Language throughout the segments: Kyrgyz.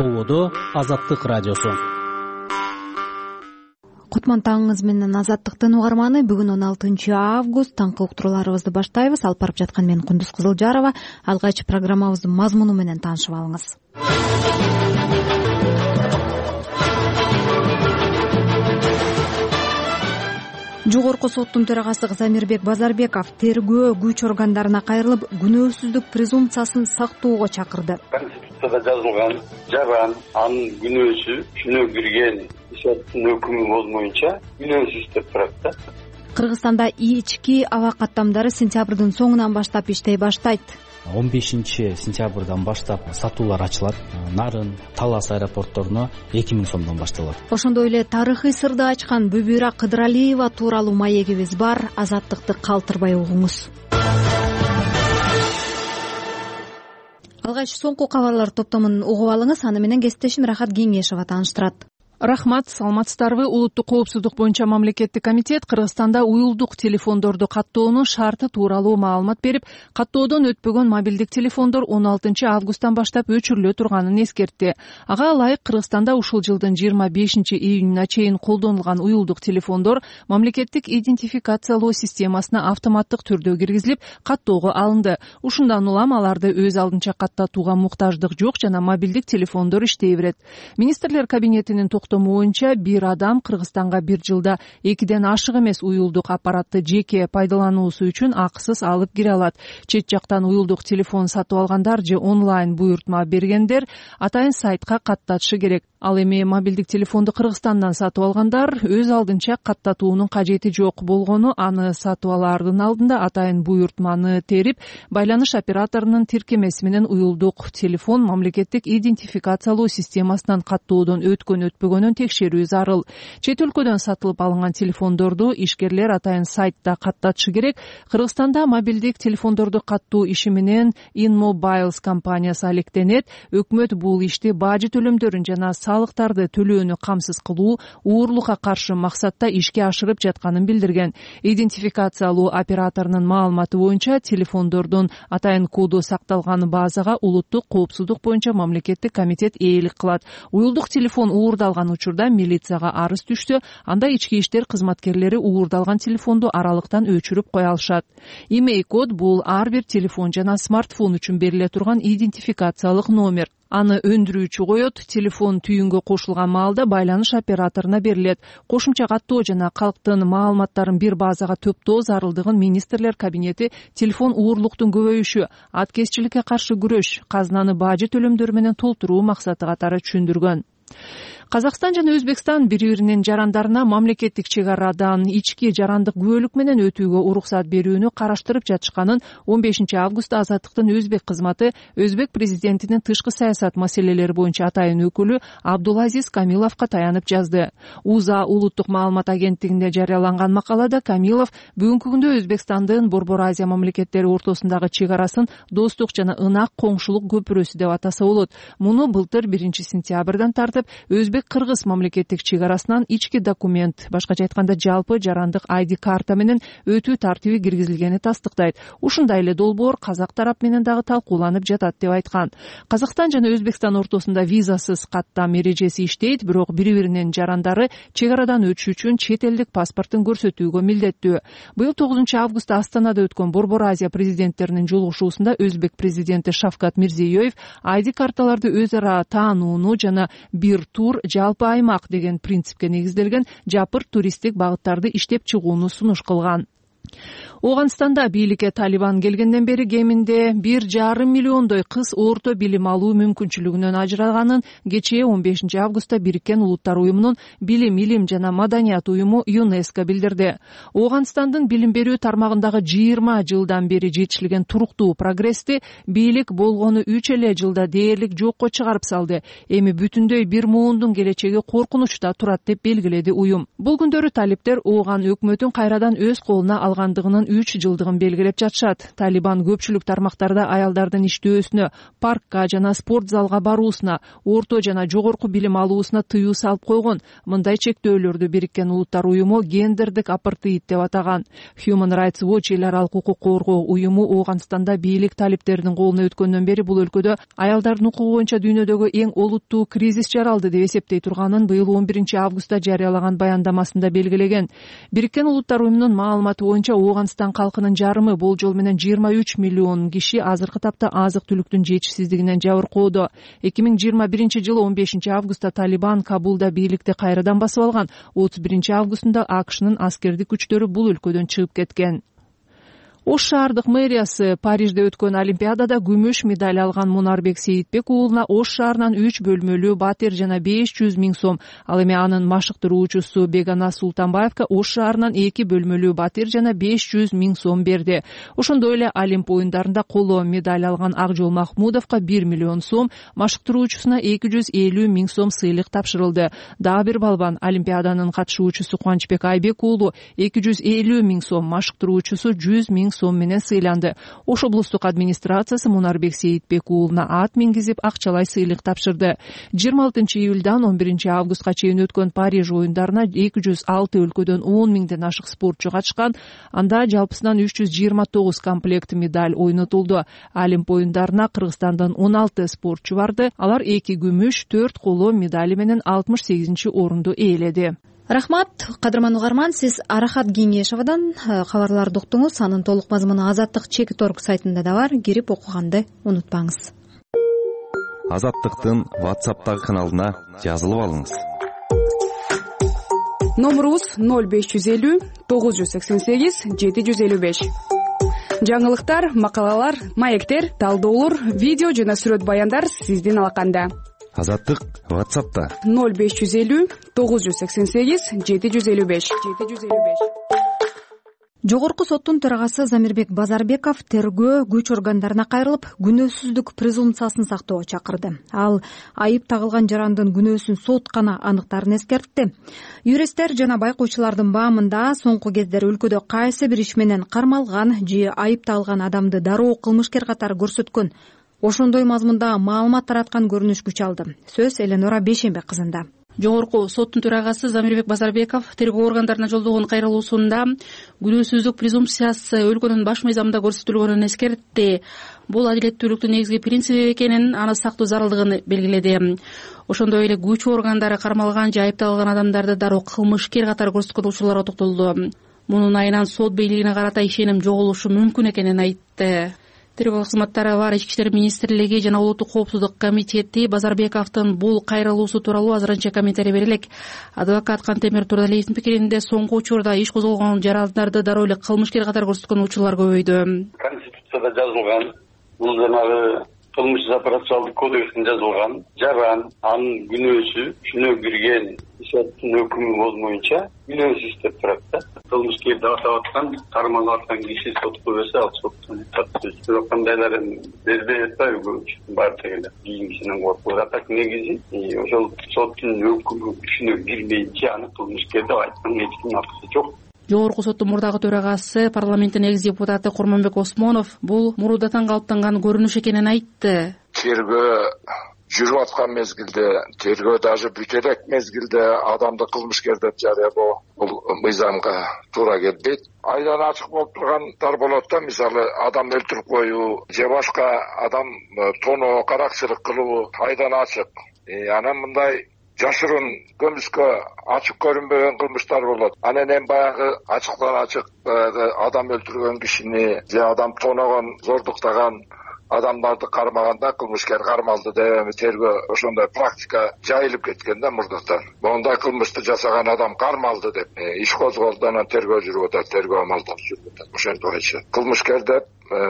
тободо Азаттык радиосу. Кутман таңыңыз менен Азаттыктын угарманы. Бүгүн 16 август таңкы уктурууларыбызды баштайбыз. Алып барып жаткан мен Кундуз Кызылжарова. Алгач программабыздын мазмуну менен таанышып алыңыз. Жогорку соттун төрагасы Замирбек Базарбеков тергөө күч органдарына кайрылып, күнөөсүздүк презумпциясын сактоого чакырды. Конституцияда жазылган жаран, анын күнөөсү, күнөө кирген соттун өкүмү болмоюнча күнөөсүз деп турат да. Кыргызстанда ички аба каттамдары сентябрдын соңунан баштап иштей баштайт. 15 сентябрдан баштап сатуулар ачылат. Нарын, Талас аэропортторуна 2000 сомдон башталат. Ошондой эле тарыхый сырды ачкан Бүбүра Кыдыралиева тууралуу маегибиз бар. Азаттыкты калтырбай угуңуз. Алгач соңку кабарлар топтомун угуп алыңыз. Аны менен кесиптешим Рахат Кеңешова тааныштырат. Рахмат, саламатсыздарбы? Улуттук коопсуздук боюнча мамлекеттик комитет Кыргызстанда уюлдук телефондорду каттоонун шарты тууралуу маалымат берип, каттоодон өтпөгөн мобилдик телефондор 16 августтан баштап өчүрүлө турганын эскертти. Ага ылайык Кыргызстанда ушул жылдын 25 июнуна чейин колдонулган уюлдук телефондор мамлекеттик идентификациялоо системасына автоматтык түрдө киргизилип, каттоого алынды. Ушундан улам аларды өз алдынча каттатууга муктаждык жок жана мобилдик телефондор иштей берет. Министрлер кабинетинин боюнча бир адам Кыргызстанга бир жылда 2ден ашык эмес уюлдук аппаратты жеке пайдалануусу үчүн акысыз алып кире алат. Чет жактан уюлдук телефон сатып алгандар же онлайн буйртма бергендер атайын сайтка каттатышы керек. Ал эми мобилдик телефонду Кыргызстандан сатып алгандар өз алдынча каттатуунун кажети жок болгону, аны сатып алаардын алдында атайын буйртманы терип, байланыш операторунун тиркемеси менен уюлдук телефон мамлекеттик идентификациялоо системасынан каттоодон өткөн-өтпөгөнүн текшерүү зарыл. Чет өлкөдөн сатылып алынган телефондорду ишкерлер атайын сайтта каттатышы керек. Кыргызстанда мобилдик телефондорду каттоо иши менен InMobiles компаниясы алектенет. Өкмөт бул ишти бажы төлөмдөрүн жана салыктарды төлөөнү камсыз кылуу, уурлукка каршы максатта ишке ашырып жатканын билдирген. Идентификациялоо операторунун маалыматы боюнча телефондордун атайын коду сакталган базага улуттук коопсуздук боюнча мамлекеттик комитет ээлик кылат. Уюлдук телефон уурдалган учурда милицияга арыз түштү. Анда ички иштер кызматкерлери уурдалган телефонду аралыктан өчүрүп кое алышат. Имей код бул ар бир телефон жана смартфон үчүн бериле турган идентификациялык номер. Аны өндүрүүчү коет, телефон түйүнгө кошулган маалда байланыш операторуна берилет. Кошумча каттоо жана калктын маалыматтарын бир базага төптөө зарылдыгын министрлер кабинети телефон уурлуктун көбөйүшү, аткезчиликке каршы күрөш, казынаны бажы төлөмдөрү менен толтуруу максаты катары түшүндүргөн. Казакстан жана Өзбекстан бири-биринин жарандарына мамлекеттик чек арадан ички жарандык күбөлүк менен өтүүгө уруксат берүүнү караштырып жатышканын 15 августта Азаттыктын өзбек кызматы өзбек президентинин тышкы саясат маселелери боюнча атайын өкүлү Абдулазиз Камиловго таянып жазды. УЗА улуттук маалымат агенттигинде жарыяланган макалада Камилов бүгүнкү күндө Өзбекстандын Борбор Азия мамлекеттери ортосундагы чек арасын достук жана ынак коңшулук көпүрөсү деп атаса болот. Муну былтыр 1 сентябрдан тартып Өзбек-Кыргыз мамлекеттик чек арасынан ички документ, башкача айтканда жалпы жарандык ID карта менен өтүү тартиби киргизилгени тастыктайт. Ушундай эле долбоор казак тарап менен дагы талкууланып жатат деп айткан. Казакстан жана Өзбекстан ортосунда визасыз каттам эрежеси иштейт, бирок бири-биринин жарандары чек арадан өтүш үчүн чет элдик паспортун көрсөтүүгө милдеттүү. Быйыл 9 августта Астанада өткөн Борбор Азия президенттеринин жолугушуусунда Өзбек президенти Шавкат Мирзиёев ID карталарды өз ара таанууну жана бир тур жалпы аймак деген принципке негизделген жапыр туристтик багыттарды иштеп чыгууну сунуш кылган. Ооганстанда бийликке Талибан келгенден бери кеминде 1,5 миллиондой кыз орто билим алуу мүмкүнчүлүгүнөн ажыраганын кечээ 15 августта Бириккен Улуттар уюмунун билим, илим жана маданият уюму ЮНЕСКО билдирди. Ооганстандын билим берүү тармагындагы 20 жылдан бери жетишилген туруктуу прогрессти бийлик болгону 3 эле жылда дээрлик жокко чыгарып салды. Эми бүтүндөй бир муундун келечеги коркунучта турат деп белгиледи уюм. Бул күндөрү талиптер Ооган өкмөтүн кайрадан өз колуна алгандыгынын 3 жылдыгын белгилеп жатышат. Талибан көпчүлүк тармактарда аялдардын иштөөсүнө, паркка жана спорт залга баруусуна, орто жана жогорку билим алуусуна тыюу салып койгон. Мындай чектөөлөрдү Бириккен Улуттар уюму гендердик апартеид деп атаган. Human Rights Watch эл аралык укук коргоо уюму Ооганстанда бийлик талиптердин колуна өткөндөн бери бул өлкөдө аялдардын укугу боюнча дүйнөдөгү эң олуттуу кризис жаралды деп эсептей турганын быйыл 11-августта жарыялаган баяндамасында белгилеген. Бириккен Улуттар уюмунун маалыматы боюнча Ооганстан калкынын жарымы болжол менен 23 миллион киши азыркы тапта азык-түлүктүн жетишсиздигинен жабыркоодо. 2021-жылы 15-августта Талибан Кабулда бийликти кайрадан басып алган. 31-августунда АКШнын аскердик күчтөрү бул өлкөдөн чыгып кеткен. Ош шаардык мэриясы Парижде өткөн Олимпиадада күмүш медаль алган Мунарбек Сейитбек уулуна Ош шаарынан 3 бөлмөлүү батир жана 500 000 сом, ал эми анын машыктыруучусу Бегана Султанбаевка Ош шаарынан 2 бөлмөлүү батир жана 500 000 сом берди. Ошондой эле Олимп оюндарында коло медаль алган Акжол Махмудовго 1 миллион сом, машыктыруучусуна 250 000 сом сыйлык тапшырылды. Дагы бир балбан Олимпиаданын катышуучусу Кубанычбек Айбек уулу 250 000 сом, машыктыруучусу 100 000 сом менен сыйланды. Ош облустук администрациясы Мунарбек Сейитбек уулуна ат мингизип акчалай сыйлык тапшырды. 26-июлдан 11-августка чейин өткөн Париж оюндарына 206 өлкөдөн 10 000ден ашык спортчу катышкан. Анда жалпысынан 329 комплект медаль ойнотулду. Олимп оюндарына Кыргызстандан 16 спортчу барды. Алар 2 күмүш, 4 коло медали менен 68-орунду ээледи. Рахмат, кадырман угарман, сиз Арахат Кеңешовдон кабарларды уктуңуз. Анын толук мазмуну Азаттык.org сайтында да бар, кирип окуганды унутпаңыз. Азаттыктын WhatsApp'тагы каналына жазылып алыңыз. Номерубуз 0550 988 755. Жаңылыктар, макалалар, маектер, талдоолор, видео жана сүрөт баяндар сиздин алаканда. Азаттык WhatsApp'та 0550 988 755. Жогорку соттун төрагасы Замирбек Базарбеков тергөө күч органдарына кайрылып, күнөөсүздүк презумпциясын сактоого чакырды. Ал айып тагылган жарандын күнөөсүн сот гана аныктаарын эскертти. Юристтер жана байкоочулардын баамында соңку кездери өлкөдө кайсы бир иш менен кармалган же айып тагылган адамды дароо кылмышкер катары көрсөткөн, ошондой мазмунда маалымат тараткан көрүнүш күч алды. Сөз Эленора Бейшембек кызында. Жогорку соттун төрагасы Замирбек Базарбеков тергөө органдарына жолдогон кайрылуусунда күнөөсүздүк презумпциясы өлкөнүн баш мыйзамында көрсөтүлгөнүн эскертти. Бул адилеттүүлүктүн негизги принциби экенин, аны сактоо зарылдыгын белгиледи. Ошондой эле күч органдары кармалган же айыпталган адамдарды дароо кылмышкер катары көрсөткөн учурларга токтолду. Мунун айынан сот бийлигине карата ишеним жоголушу мүмкүн экенин айтты. Тергөө кызматтары бар Ички иштер министрлиги жана Улуттук коопсуздук комитети Базарбековдун бул кайрылуусу тууралуу азырынча комментарий берелек. Адвокат Кантемир Турдалиевдин пикиринде соңку учурда иш козголгон жарандарды дароо эле кылмышкер катары көрсөткөн учурлар көбөйдү. Конституцияда жазылган, бул жанагы кылмыш операциялык кодексинде жазылган жаран, анын күнөөсү түшүнө кирген соттун өкүмү болмоюнча күнөөсүз деп турат да. Кылмышкерди атап аткан, кармалып аткан киши сотко берсе, ал соттун тапсырысы. Бирок кандайларын бербей атпайбы баардык эле кийинкисинен коркуп атат. Негизи ошол соттун өкүмү түшүнө кирмейинче аны кылмышкер деп айткан эч кимдин акысы жок. Жогорку соттун мурдагы төрагасы, парламенттин экс депутаты Курманбек Осмонов бул мурдатан калыптанган көрүнүш экенин айтты. Тергөө жүрүп аткан мезгилде, тергөө даже бүтө элек мезгилде адамды кылмышкер деп жарыялоо бул мыйзамга туура келбейт. Айдан ачык болуп тургандар болот да, мисалы адам өлтүрүп коюу же башка адам тоноо, каракчылык кылуу айдан ачык. Анан мындай жашырын көмүскө ачык көрүнбөгөн кылмыштар болот. Анан эми баягы ачыктан ачык адам өлтүргөн кишини же адам тоногон, зордуктаган адамдарды кармаганда кылмышкер кармалды деп тергөө ошондой практика жайылып кеткен да мурдатан. Мондай кылмышты жасаган адам кармалды деп иш козголду, анан тергөө жүрүп атат, тергөө амалдары жүрүп атат. Ошентип кылмышкер деп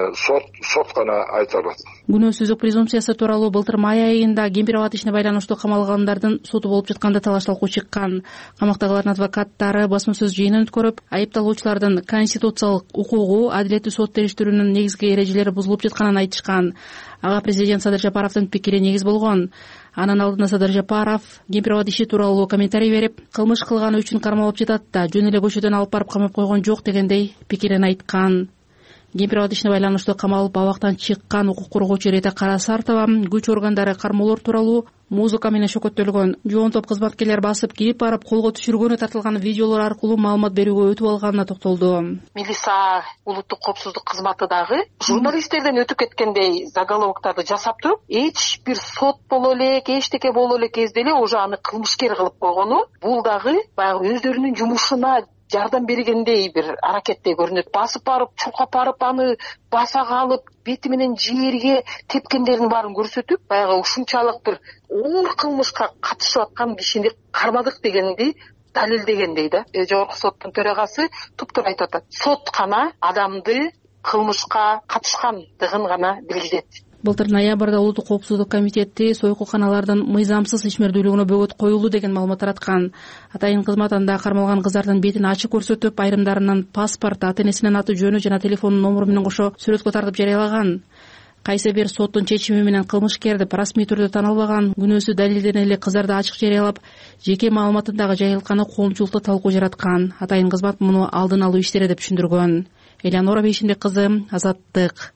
сот гана айта алат. Күнөөсүздүк презумпциясы тууралуу былтыр май айында Кемпир-Абад ишине байланыштуу камалгандардын соту болуп жатканда талаш талкуу чыккан. Камактагылардын адвокаттары басма сөз жыйынын өткөрүп, айыпталуучулардын конституциялык укугу, адилеттүү сот териштирүүнүн негизги эрежелери бузулуп жатканын айтышкан. Ага президент Садыр Жапаровдун пикири негиз болгон. Анын алдында Садыр Жапаров кемпир абад иши тууралуу комментарий берип, кылмыш кылганы үчүн кармалып жатат да, жөн эле көчөдөн алып барып камап койгон жок дегендей пикирин айткан. Кемпир абад ишине байланыштуу камалып абактан чыккан укук коргоочу Рита Карасартова күч органдары кармоолор тууралуу музыка менен шөкөттөлгөн жоон топ кызматкерлер басып кирип барып колго түшүргөнү тартылган видеолор аркылуу маалымат берүүгө өтүп алганына токтолду. Милиса улуттук коопсуздук кызматы дагы журналисттерден өтүп кеткендей заголовоктарды жасап туруп, эч бир сот боло элек, эчтеке боло элек кезде эле уже аны кылмышкер кылып койгону, бул дагы баягы өздөрүнүн жумушуна жардам бергендей бир аракеттей көрүнөт. Басып барып, чуркап барып, аны басага алып, бети менен жерге тепкендердин баарын көрсөтүп, баягы ушунчалык бир оор кылмышка катышып аткан кишини кармадык дегенди далилдегендей да. Жогорку соттун төрагасы туптур айтып атат. Сот гана адамды кылмышка катышкандыгын гана билдирет. Былтыр ноябрда Улуттук коопсуздук комитети сойкуканалардын мыйзамсыз ишмердүүлүгүнө бөгөт коюлду деген маалымат тараткан. Атайын кызмат анда кармалган кыздардын бетин ачык көрсөтүп, айрымдарынын паспорт, ата-энесинин аты жөнү жана телефон номуру менен кошо сүрөткө тартып жарыялаган. Кайсы бир соттун чечими менен кылмышкерди расмий түрдө тана албаган, күнөөсү далилдене эле кыздарды ачык жарыялап, жеке маалыматын дагы жайылтканы коомчулукта талкуу жараткан. Атайын кызмат муну алдын алуу иштери деп түшүндүргөн. Элеонора Бейшимбек кызы, Азаттык.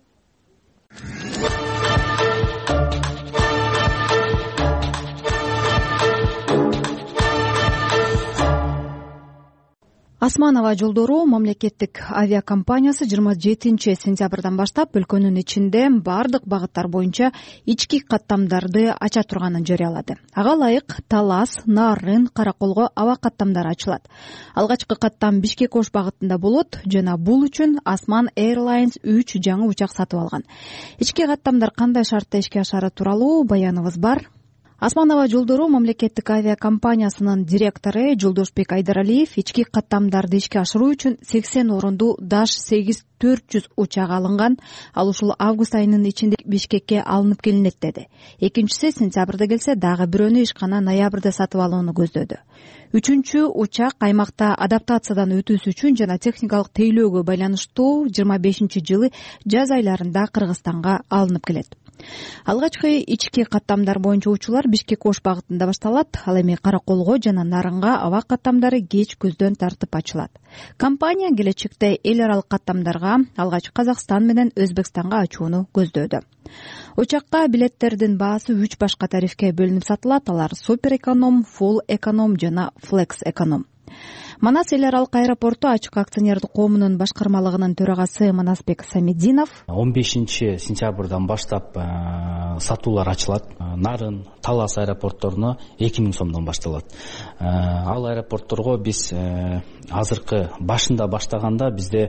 Асман аба жолдору мамлекеттик авиакомпаниясы 27 сентябрдан баштап өлкөнүн ичинде бардык багыттар боюнча ички каттамдарды ача турганын жарыялады. Ага ылайык Талас, Нарын, Караколго аба каттамдары ачылат. Алгачкы каттам Бишкек-Ош багытында болот жана бул үчүн Асман Airlines 3 жаңы учак сатып алган. Ички каттамдар кандай шартта ишке ашары тууралуу баяныбыз бар. Асман аба жолдору мамлекеттик авиакомпаниясынын директору Жолдошбек Айдаралиев ички каттамдарды ишке ашыруу үчүн 80 орунду Dash 8-400 учагы алынган. Ал ушул август айынын ичинде Бишкекке алынып келинет деди. Экинчиси сентябрда келсе, дагы бирөөнү ишкана ноябрда сатып алууну көздөдү. Үчүнчү учак аймакта адаптациядан өтүүсү үчүн жана техникалык тейлөөгө байланыштуу 25-жылы жаз айларында Кыргызстанга алынып келет. Алгачкы ички каттамдар боюнча учуулар Бишкек-Ош багытында башталат. Ал эми Караколго жана Нарынга аба каттамдары кеч көздөн тартып ачылат. Компания келечекте эл аралык каттамдарга алгач Казакстан менен Өзбекстанга ачууну көздөдү. Учакка билеттердин баасы 3 башка тарифке бөлүнүп сатылат. Алар Супер эконом, Full эконом жана Flex эконом. Манас эл аралык аэропорту ачык акционердик коомунун башкармалыгынын төрагасы Манасбек Самединов 15 сентябрдан баштап сатуулар ачылат. Нарын, Талас аэропортторуна 2000 сомдон башталат. Ал аэропортторго биз азыркы башында баштаганда бизде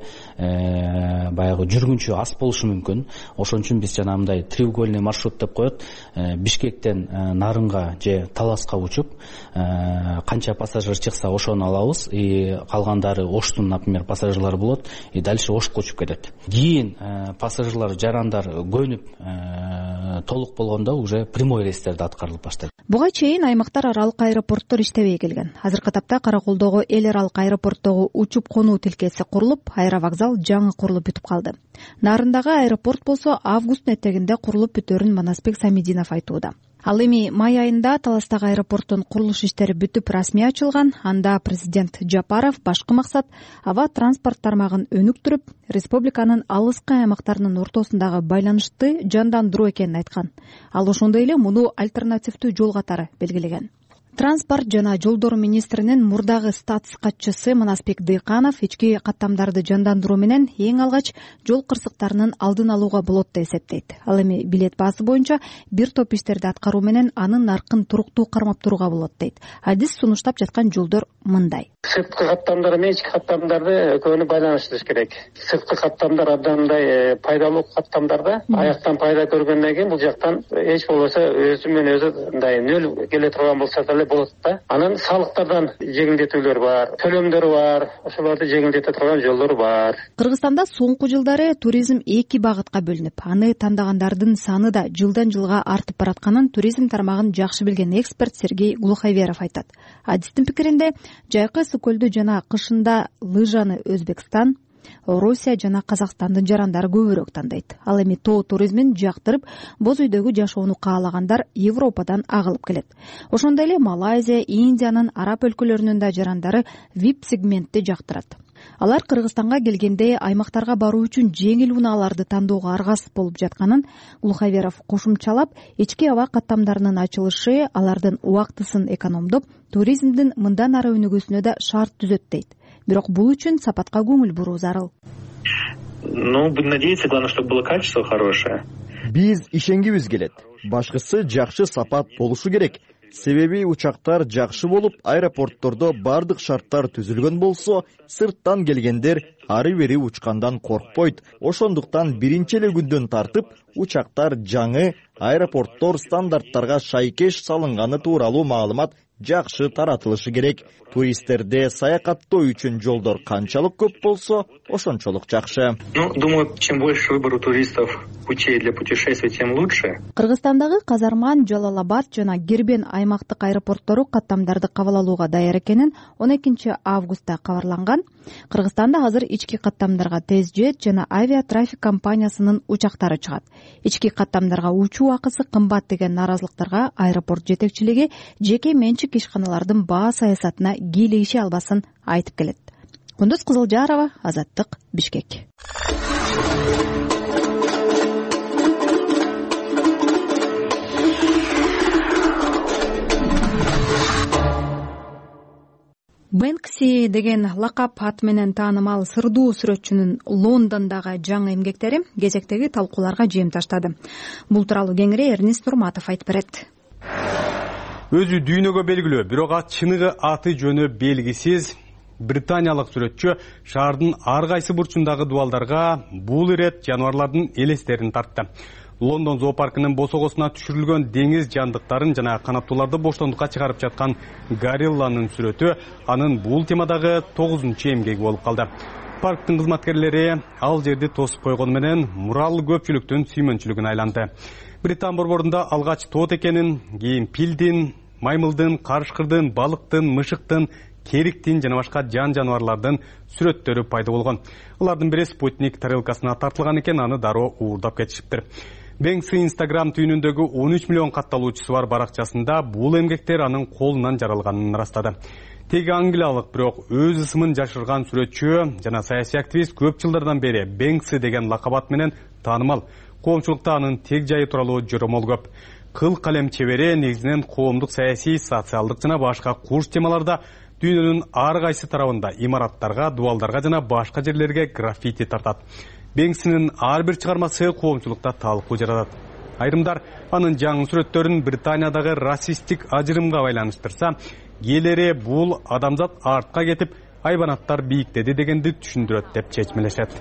баягы жүргүнчү аз болушу мүмкүн. Ошон үчүн биз жанагындай треугольный маршрут деп коет. Бишкектен Нарынга же Таласка учуп, канча пассажир чыкса ошону алабыз. Калгандары Оштун, например, пассажирлары болот, и дальше Ошко учуп кетет. Кийин пассажирлар, жарандар көнүп толук болгондо уже прямой рейстерди аткарылып баштайт. Буга чейин аймактар аралык аэропорттор иштебей келген. Азыркы тапта Караколдогу эл аралык аэропорттогу учуп конуу тилкеси курулуп, аэровокзал жаңы курулуп бүтүп калды. Нарындагы аэропорт болсо августтун этегинде курулуп бүтөрүн Манасбек Самединов айтууда. Ал эми май айында Таластагы аэропорттун курулуш иштери бүтүп расмий ачылган. Анда президент Жапаров башкы максат аба транспорт тармагын өнүктүрүп, республиканын алыскы аймактарынын ортосундагы байланышты жандандыруу экенин айткан. Ал ошондой эле муну альтернативдүү жол катары белгилеген. Транспорт жана жолдор министринин мурдагы статс катчысы Манасбек Дыйканов ички каттамдарды жандандыруу менен эң алгач жол кырсыктарынын алдын алууга болот деп эсептейт. Ал эми билет баасы боюнча бир топ иштерди аткаруу менен анын наркын туруктуу кармап турууга болот дейт. Адис сунуштап жаткан жолдор мындай. Сырткы каттамдар менен ички каттамдарды экөөнү байланыштырыш керек. Сырткы каттамдар абдан пайдалуу каттамдарда аяктан пайда көргөндөн кийин бул жактан эч болбосо өзү менен өзү нөл келе турган болсо деле болот да. Анан салыктардан жеңилдетүүлөр бар, төлөмдөр бар, ошолорду жеңилдете турган жолдор бар. Кыргызстанда соңку жылдары туризм эки багытка бөлүнүп, аны тандагандардын саны да жылдан жылга артып баратканын туризм тармагын жакшы билген эксперт Сергей Глуховеров айтат. Адистин пикиринде, жайкы ысык көлдү жана кышында лыжаны Өзбекстан, Орусия жана Казакстандын жарандары көбүрөөк тандайт. Ал эми тоо туризмин жактырып, боз үйдөгү жашоону каалагандар Европадан агылып келет. Ошондой эле Малайзия, Индиянын араб өлкөлөрүнүн да жарандары VIP сегментти жактырат. Алар Кыргызстанга келгенде аймактарга баруу үчүн жеңил унааларды тандоого аргасыз болуп жатканын Улукайверов кошумчалап, ички аба каттамдарынын ачылышы алардын убактысын экономдоп, туризмдин мындан ары өнүгүүсүнө да шарт түзөт дейт. Бирок бул үчүн сапатка көңүл буруу зарыл. Будем надеяться, главное, чтобы было качество хорошее. Биз ишенгибиз келет. Башкысы жакшы сапат болушу керек. Себеби учактар жакшы болуп, аэропорттордо бардык шарттар түзүлгөн болсо, сырттан келгендер ары бери учкандан коркпойт. Ошондуктан биринчи эле күндөн тартып, учактар жаңы аэропорттор стандарттарга шайкеш салынганы тууралуу маалымат жакшы таратылышы керек. Туристтерде саякаттоо үчүн жолдор канчалык көп болсо, ошончолук жакшы. Думаю, чем больше выбор у туристов путей для путешествий, тем лучше. Кыргызстандагы Казарман, Жалалабад жана Гербен аймактык аэропорттору каттамдарды кабыл алууга даяр экенин 12 августта кабарланган. Кыргызстанда азыр ички каттамдарга Тезжет жана авиатрафик компаниясынын учактары чыгат. Ички каттамдарга учуу акысы кымбат деген наразылыктарга аэропорт жетекчилиги жеке менчик ишканалардын баа саясатына кийлигише албасын айтып келет. Кундуз Кызылжарова, Азаттык, Бишкек. Бэнкси деген лакап ат менен таанымал сырдуу сүрөтчүнүн Лондондогу жаңы эмгектери кезектеги талкууларга жем таштады. Бул тууралуу кеңири Эрнест Нурматов айтып берет. Өзү дүйнөгө белгилүү, бирок чыныгы аты жөнү белгисиз британиялык сүрөтчү шаардын ар кайсы бурчундагы дубалдарга бул ирет жаныбарлардын элестерин тартты. Лондон зоопаркынын босогосуна түшүрүлгөн деңиз жандыктарын жана канаттууларды боштондукка чыгарып жаткан горилланын сүрөтү анын бул темадагы 9-чу эмгеги болуп калды. Парктын кызматкерлери ал жерди тосуп койгону менен мурал көпчүлүктүн сүймөнчүлүгүнө айланды. Британ борборунда алгач тоот экенин, кийин пилдин, маймылдын, карышкырдын, балыктын, мышыктын, кериктин жана башка жаныбарлардын сүрөттөрү пайда болгон. Алардын бири спутник тарелкасына тартылган экен, аны дароо уурдап кетишиптир. Бэнкси Instagram түйүнүндөгү 13 миллион катталуучусу бар баракчасында бул эмгектер анын колунан жаралганын ырастады. Теги англиялык, бирок өз ысымын жашырган сүрөтчү жана саясий активист көп жылдардан бери Бэнкси деген лакап ат менен таанымал. Коомчулукта анын тег жайы тууралуу жоромол көп. Кыл калем чебери негизинен коомдук, саясий, социалдык жана башка курч темаларда дүйнөнүн ар кайсы тарабында имараттарга, дубалдарга жана башка жерлерге граффити тартат. Бэнксинин ар бир чыгармасы коомчулукта талкуу жаратат. Айрымдар анын жаңы сүрөттөрүн Британиядагы расисттик ажырымга байланыштырса, кээделери бул адамзат артка кетип, айбанаттар бийиктеди дегенди түшүндүрөт деп чечмелешет.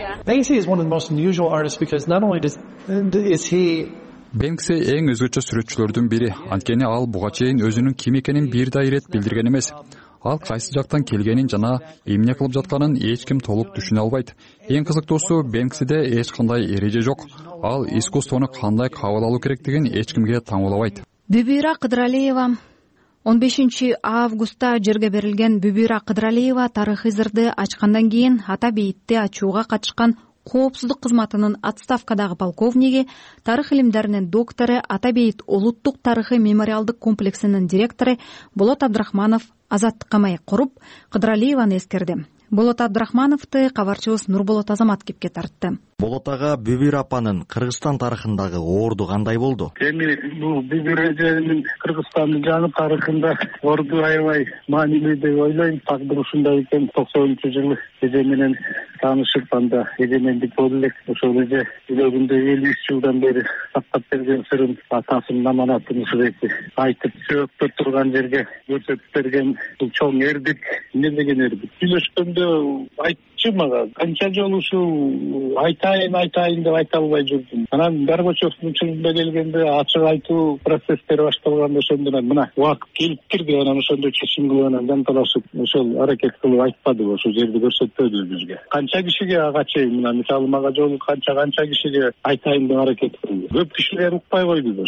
Бэнкси эң өзгөчө сүрөтчүлөрдүн бири, анткени ал буга чейин өзүнүн ким экенин бир да ирет билдирген эмес. Ал кайсы жактан келгенин жана эмне кылып жатканын эч ким толук түшүнө албайт. Эң кызыктуусу, Бэнксиде эч кандай эреже жок. Ал искусствону кандай кабыл алуу керектигин эч кимге таңуулабайт. Бүбүра Кыдыралиева 15 августта жерге берилген Бүбүра Кыдыралиева тарыхый зырды ачкандан кийин ата бейитти ачууга катышкан коопсуздук кызматынын отставкадагы полковниги, тарых илимдеринин доктору, ата бейит улуттук тарыхый мемориалдык комплексинин директору Болот Абдрахманов Азаттыкка маек куруп, Кыдыралиеваны эскерди. Болот Абдрахмановду кабарчыбыз Нурболот Азамат кепке тартты. Болот ага, Бүбүра апанын Кыргызстан тарыхындагы орду кандай болду? Эми бул Бүбүра жеринин Кыргызстандын жаңы тарыхында орду аябай маанилүү деп ойлойм. Тагдыр ушундай экен. 90-жылы эже менен таанышып, анда эгемендик болду элек. Ошол эже жүрөгүндө 53 жылдан бери сактап берген сырын, атасынын аманатын ушул айтып, сөктөп турган жерге көрсөтүп берген бул чоң эрдик. Эмне деген эрдик? Сүйлөшкөндө айтчы мага, канча жолу ушул айтайын деп айта албай жүрдүм. Анан Дарбачевдун чынында келгенде ачык айтуу процесстери башталганда ошондон мына убакыт келиптир деп анан ошондо чечим кылып анан жанталашып ошол аракет кылып айтпадыбы, ошол жерди көрсөтпөдү бизге. Канча кишиге ага чейин мына мисалы мага жолу канча кишиге айтайын деп аракет кылды. Көп кишилер укпай койду ошондо.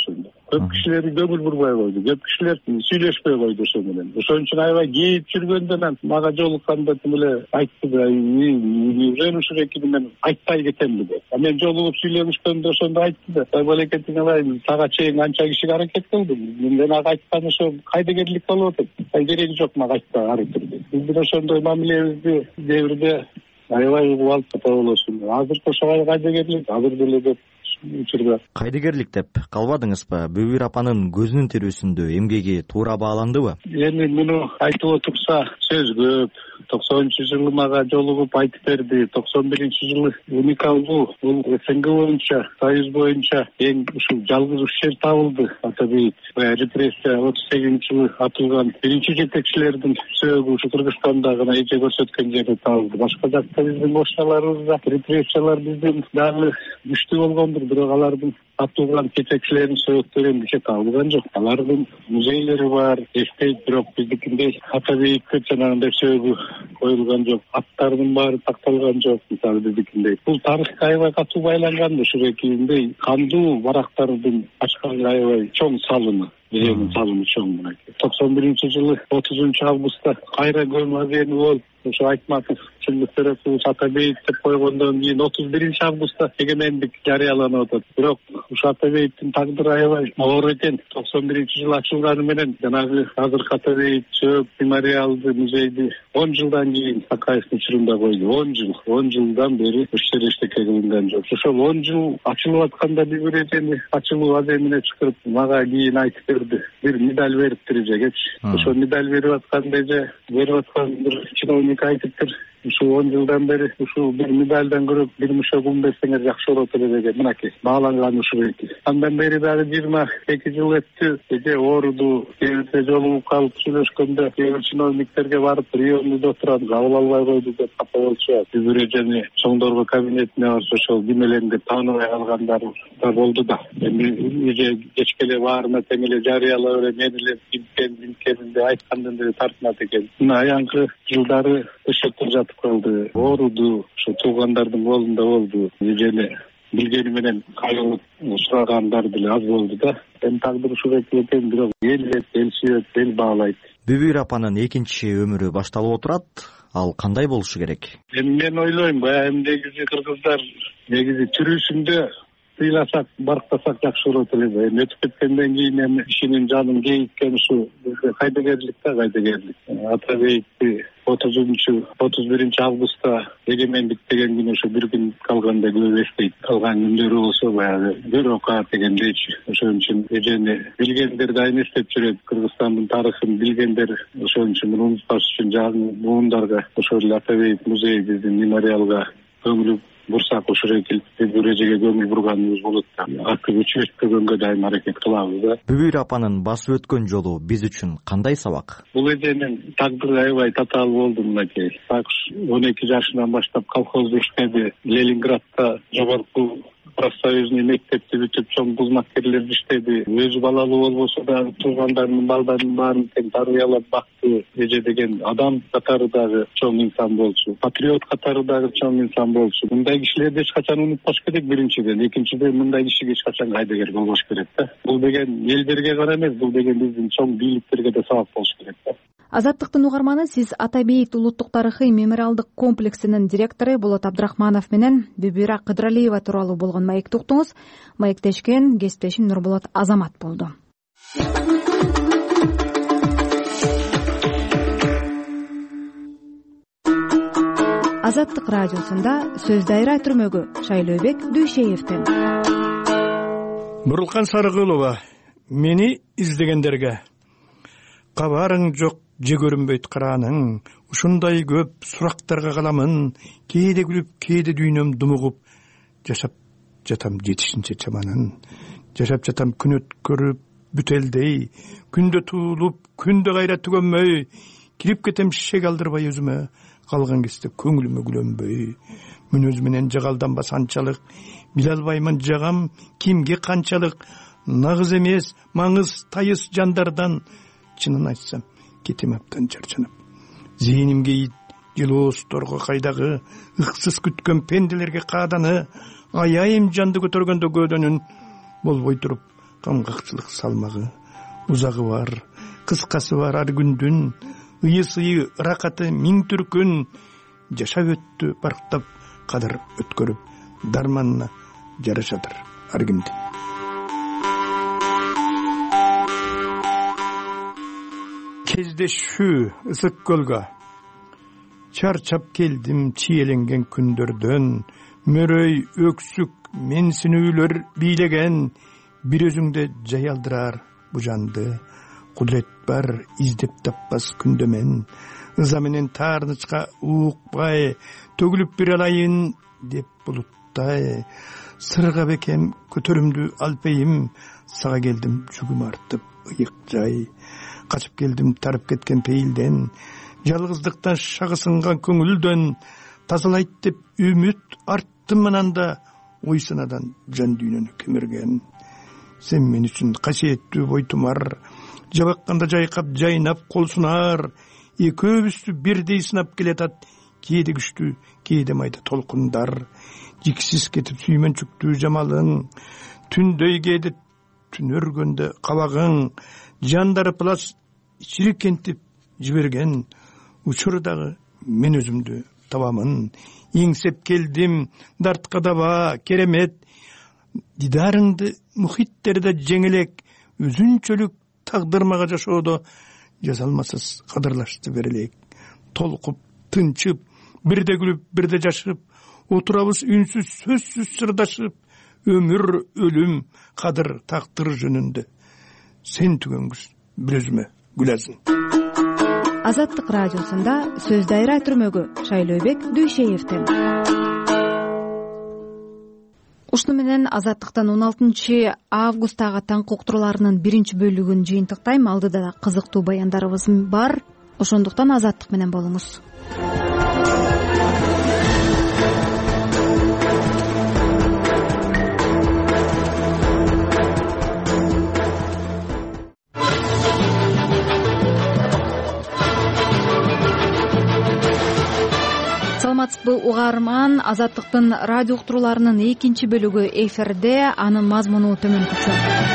Көп кишилер көңүл бурбай койду, көп кишилер сүйлөшпөй койду ошо менен. Ошон үчүн аябай кейип жүргөндөн мага жолукканда тим эле айтты да, неужели ушул экини мен айтпай кетемби деп. Мен жолугуп сүйлөшкөндө ошондо айтты да, балекетиң алайын, сага чейин анча кишиге аракет кылдым. Мен ага айткан ошо кайдыгерлик болуп атат. Кереги жок мага айтпай ары түрдү. Биздин ошондой мамилебизди дебирде аябай угуп алып ката болосуң. Азыр ошо кайдыгерлик, азыр деле деп учурда. Кайдыгерлик деп калбадыңызбы? Бүбүр апанын көзүнүн тирүүсүндө эмгеги туура бааландыбы? Эми муну айтып отурса сөз көп. 90-жылы мага жолугуп айтып берди. 91-жылы уникалдуу бул СНГ боюнча, Союз боюнча эң ушул жалгыз ушул жер табылды. Атабейт репрессия 38-жылы атылган биринчи жетекчилердин сөөгү ушу Кыргызстанда гана эже көрсөткөн жерде табылды. Башка жакта биздин кошуналарыбызда репрессиялар бизден дагы күчтүү болгондур, бирок алардын атылган жетекчилердин сөөктөрү эндиче табылган жок. Алардын музейлери бар, эстейт, бирок биздикиндей Атабейитке жанагындай сөөгү коюлган жок. Аттардын баары такталган жок, мисалы биздикиндей. Бул тарыхка аябай катуу байланган ушул экиндей кандуу барактардын ачкан аябай чоң салымы. Эженин салымы чоң мынакей. 91-жылы 30 августта кайра көмү музейни болуп, ошо Айтматов Чындык Атабейит деп койгондон кийин 31 августта эгемендик жарыяланып атат. Бирок ушу Атабейиттин тагдыры аябай оор экен. 91-жылы ачылганы менен жанагы азыркы Атабейит сөөк мемориалды музейди 10 жылдан кийин Акаевдин учурунда койду. 10 жылдан бери ушул жер эчтеке кылынган жок. Ошол 10 жыл ачылып атканда бүбүр эжени ачылуу аземине чыгарып мага кийин айтып берди. Бир медаль бериптир эжегечи. Ошол медаль берип атканда эже берип аткан бир чиновник айтыптыр. Ушул 10 жылдан бери ушул бир медальдан көрөп бир мушо кум берсеңер жакшы болот эле деген мынакей бааланган ушул эки. Андан бери дагы 22 жыл өттү. Эже ооруду, кээ жолугуп калып сүйлөшкөндө кээ чиновниктерге барып приемныйда отурат, кабыл албай койду деп ката болчу. Бүбүр эжени чоңдорго кабинетине барса ошол кимелеңди тааныбай калгандар да болду да. Эми эже кечке эле баарына тең эле жарыялап эле мен эле бимкенин деп айткандан бери тартынат экен. Мына аянкы жылдары өшөктөр жатып калды, ооруду, ошо туугандардын колунда болду. Эжени билгени менен кайрылып сурагандар деле аз болду да. Эми тагдыр ушул экен, бирок эл сүйөт, эл баалайт. Бүбүр апанын экинчи өмүрү башталып отурат. Ал кандай болушу керек? Эми мен ойлойм, баягы негизи кыргыздар негизи тирүүсүндө сыйласак, барктасак жакшы болот эле. Эми өтүп кеткенден кийин эми кишинин жанын кейиткен ушу кайдыгерлик да, кайдыгерлик. Атабейитти 31 августта эгемендик деген күнү ошо бир күн калганда көп эстейт. Калган күндөрү болсо баягы бирок дегендейчи. Ошон үчүн эжени билгендер дайым эстеп жүрөт. Кыргызстандын тарыхын билгендер ошон үчүн муну унутпаш үчүн жаңы буундарга ошол эле Атабейит музей биздин мемориалга көңүл бурсак ушул бүбүр эжеге көңүл бурганыбыз болот да. Акы күчү өтпөгөнгө дайым аракет кылабыз да. Бүбүр апанын басып өткөн жолу биз үчүн кандай сабак? Бул эженин тагдыры аябай татаал болду мынакей. 12 жашынан баштап колхоздо иштеди. Ленинградда жогорку профсоюзный мектепти бүтүп чоң кызматкерлерди иштеди. Өзү балалуу болбосо да туугандарынын балдарынын баарын тең тарбиялап бакты. Эже деген адам катары дагы чоң инсан болчу, патриот катары дагы чоң инсан болчу. Мындай кишилерди эч качан унутпаш керек биринчиден. Экинчиден мындай кишиге эч качан кайдыгер болбош керек да. Бул деген элдерге гана эмес, бул деген биздин чоң бийликтерге да сабак болуш керек да. Азаттыктын угарманы, сиз Атабейит улуттук тарыхый мемориалдык комплексинин директору Болот Абдрахманов менен Бүбүра Кыдыралиева тууралуу болгон маекти уктуңуз. Маектешкен кесиптешим Нурболот Азамат болду. Азаттык радиосунда сөз дайра түрмөгү Шайлообек Дүйшеевден. Бурулкан Сарыгулова, мени издегендерге кабарың жок, же көрүнбөйт карааның, ушундай көп сурактарга каламын, кээде күлүп, кээде дүйнөм думугуп, жашап жатам жетишинче чаманын, жашап жатам күн өткөрүп бүтелдей, күндө туулуп, күндө кайра түгөнмөй, кирип кетем шишеге алдырбай өзүмө, калган кезде көңүлүмө күлөнбөй, мүнөз менен жагалданбас анчалык, биле албаймын жагам кимге канчалык, нагыз эмес, маңыз тайыс жандардан, чынын айтсам, кетем аптан жарчанып. Зейнимге жылоосторго кайдагы, ыксыз күткөн пенделерге кааданы, аяйым жанды көтөргөндө көөдөнүн болбой туруп, камгакчылык салмагы, узагы бар, кыскасы бар ар күндүн, ыйы-сыйы, ыракаты миң түркүн жашап өттү барктап, кадыр өткөрүп, дарманына жарашадыр ар кимди. Кездешүү ысык көлгө чарчап келдим чиеленген күндөрдөн, мөрөй өксүк менсинүүлөр бийлеген, бир өзүңдө жаялдырар бу жанды, кудурет бар издеп таппас күндөмен, ыза менен таарнычка уукпай төгүлүп бир алайын деп булуттай, сырга бекем көтөрүмдү алпейим, сага келдим жүгүм артып ыйык жай, качып келдим тарып кеткен пейилден, жалгыздыктан шагы сынган көңүлдөн, тазалайт деп үмүт арттым ананда, ой санадан жан дүйнөнү кемирген. Сен мен үчүн касиеттүү бойтумар, жабакканда жайкап жайнап кол сунар, экөөбүздү бирдей сынап келатат, кээде күчтүү, кээде майда толкундар, жиксиз кетип сүймөнчүктүү жамалың, түндөй кээде түн өргөндө кабагың, жандары плас чирикентип жиберген, учурдагы мен өзүмдү табамын, эңсеп келдим дартка даба керемет, дидарыңды мухиттерде жеңелек, өзүнчөлүк тагдыр мага жашоодо жазалмасыз кадырлашты берелек. Толкуп тынчып, бирде күлүп бирде жашып, отурабыз үнсүз сөзсүз сырдашып, өмүр өлүм кадыр тактыр жөнүндө, сен түгөнгүс бир өзүмө күләсин. Азаттык радиосунда сөз дайра түрмөгү Шайлообек Дүйшеевден. Ушуну менен Азаттыктан 16 августтагы таңкы уктурууларынын биринчи бөлүгүн жыйынтыктайм. Алдыда да кызыктуу баяндарыбыз бар. Ошондуктан Азаттык менен болуңуз. Саламатсызбы угарман, Азаттыктын радио уктурууларынын экинчи бөлүгү эфирде, анын мазмуну төмөнкүчө.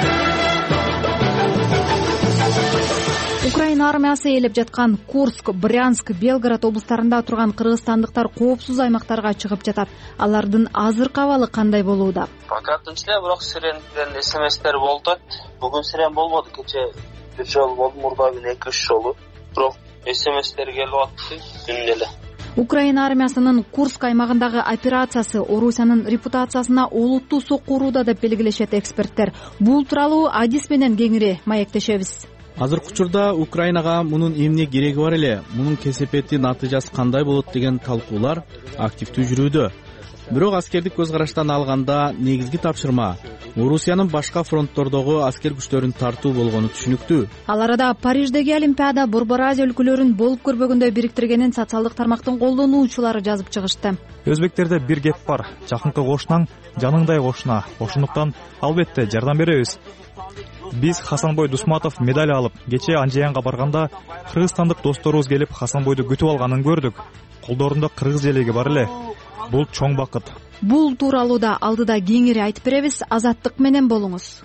Украина армиясы ээлеп жаткан Курск, Брянск, Белгород облустарында турган кыргызстандыктар коопсуз аймактарга чыгып жатат. Алардын азыркы абалы кандай болууда? Пока тынч эле, бирок сиренден СМСтер болду. Бүгүн сирен болбоду, кече бир жолу болду, мурда күнү 2-3 жолу. Бирок СМСтер келип атты күнүнө эле. Украина армиясынын Курск аймагындагы операциясы Орусиянын репутациясына олуттуу сокку урууда деп белгилешет эксперттер. Бул тууралуу адис менен кеңири маектешебиз. Азыркы учурда Украинага мунун эмне кереги бар эле, мунун кесепети натыйжасы кандай болот деген талкуулар активдүү жүрүүдө. Бирок аскердик көз караштан алганда негизги тапшырма Орусиянын башка фронттордогу аскер күчтөрүн тартуу болгону түшүнүктүү. Ал арада Париждеги Олимпиада Борбор Азия өлкөлөрүн болуп көрбөгөндөй бириктиргенин социалдык тармактын колдонуучулары жазып чыгышты. Өзбектерде бир кеп бар, жакынкы кошунаң жаныңдай кошуна. Ошондуктан албетте жардам беребиз. Биз Хасанбой Дусматов медаль алып, кече Анжеянга барганда кыргызстандык досторубуз келип Хасанбойду күтүп алганын көрдүк. Колдорунда кыргыз желеги бар эле. Бул чоң бакыт. Бул тууралуу да алдыда кеңири айтып беребиз. Азаттык менен болуңуз.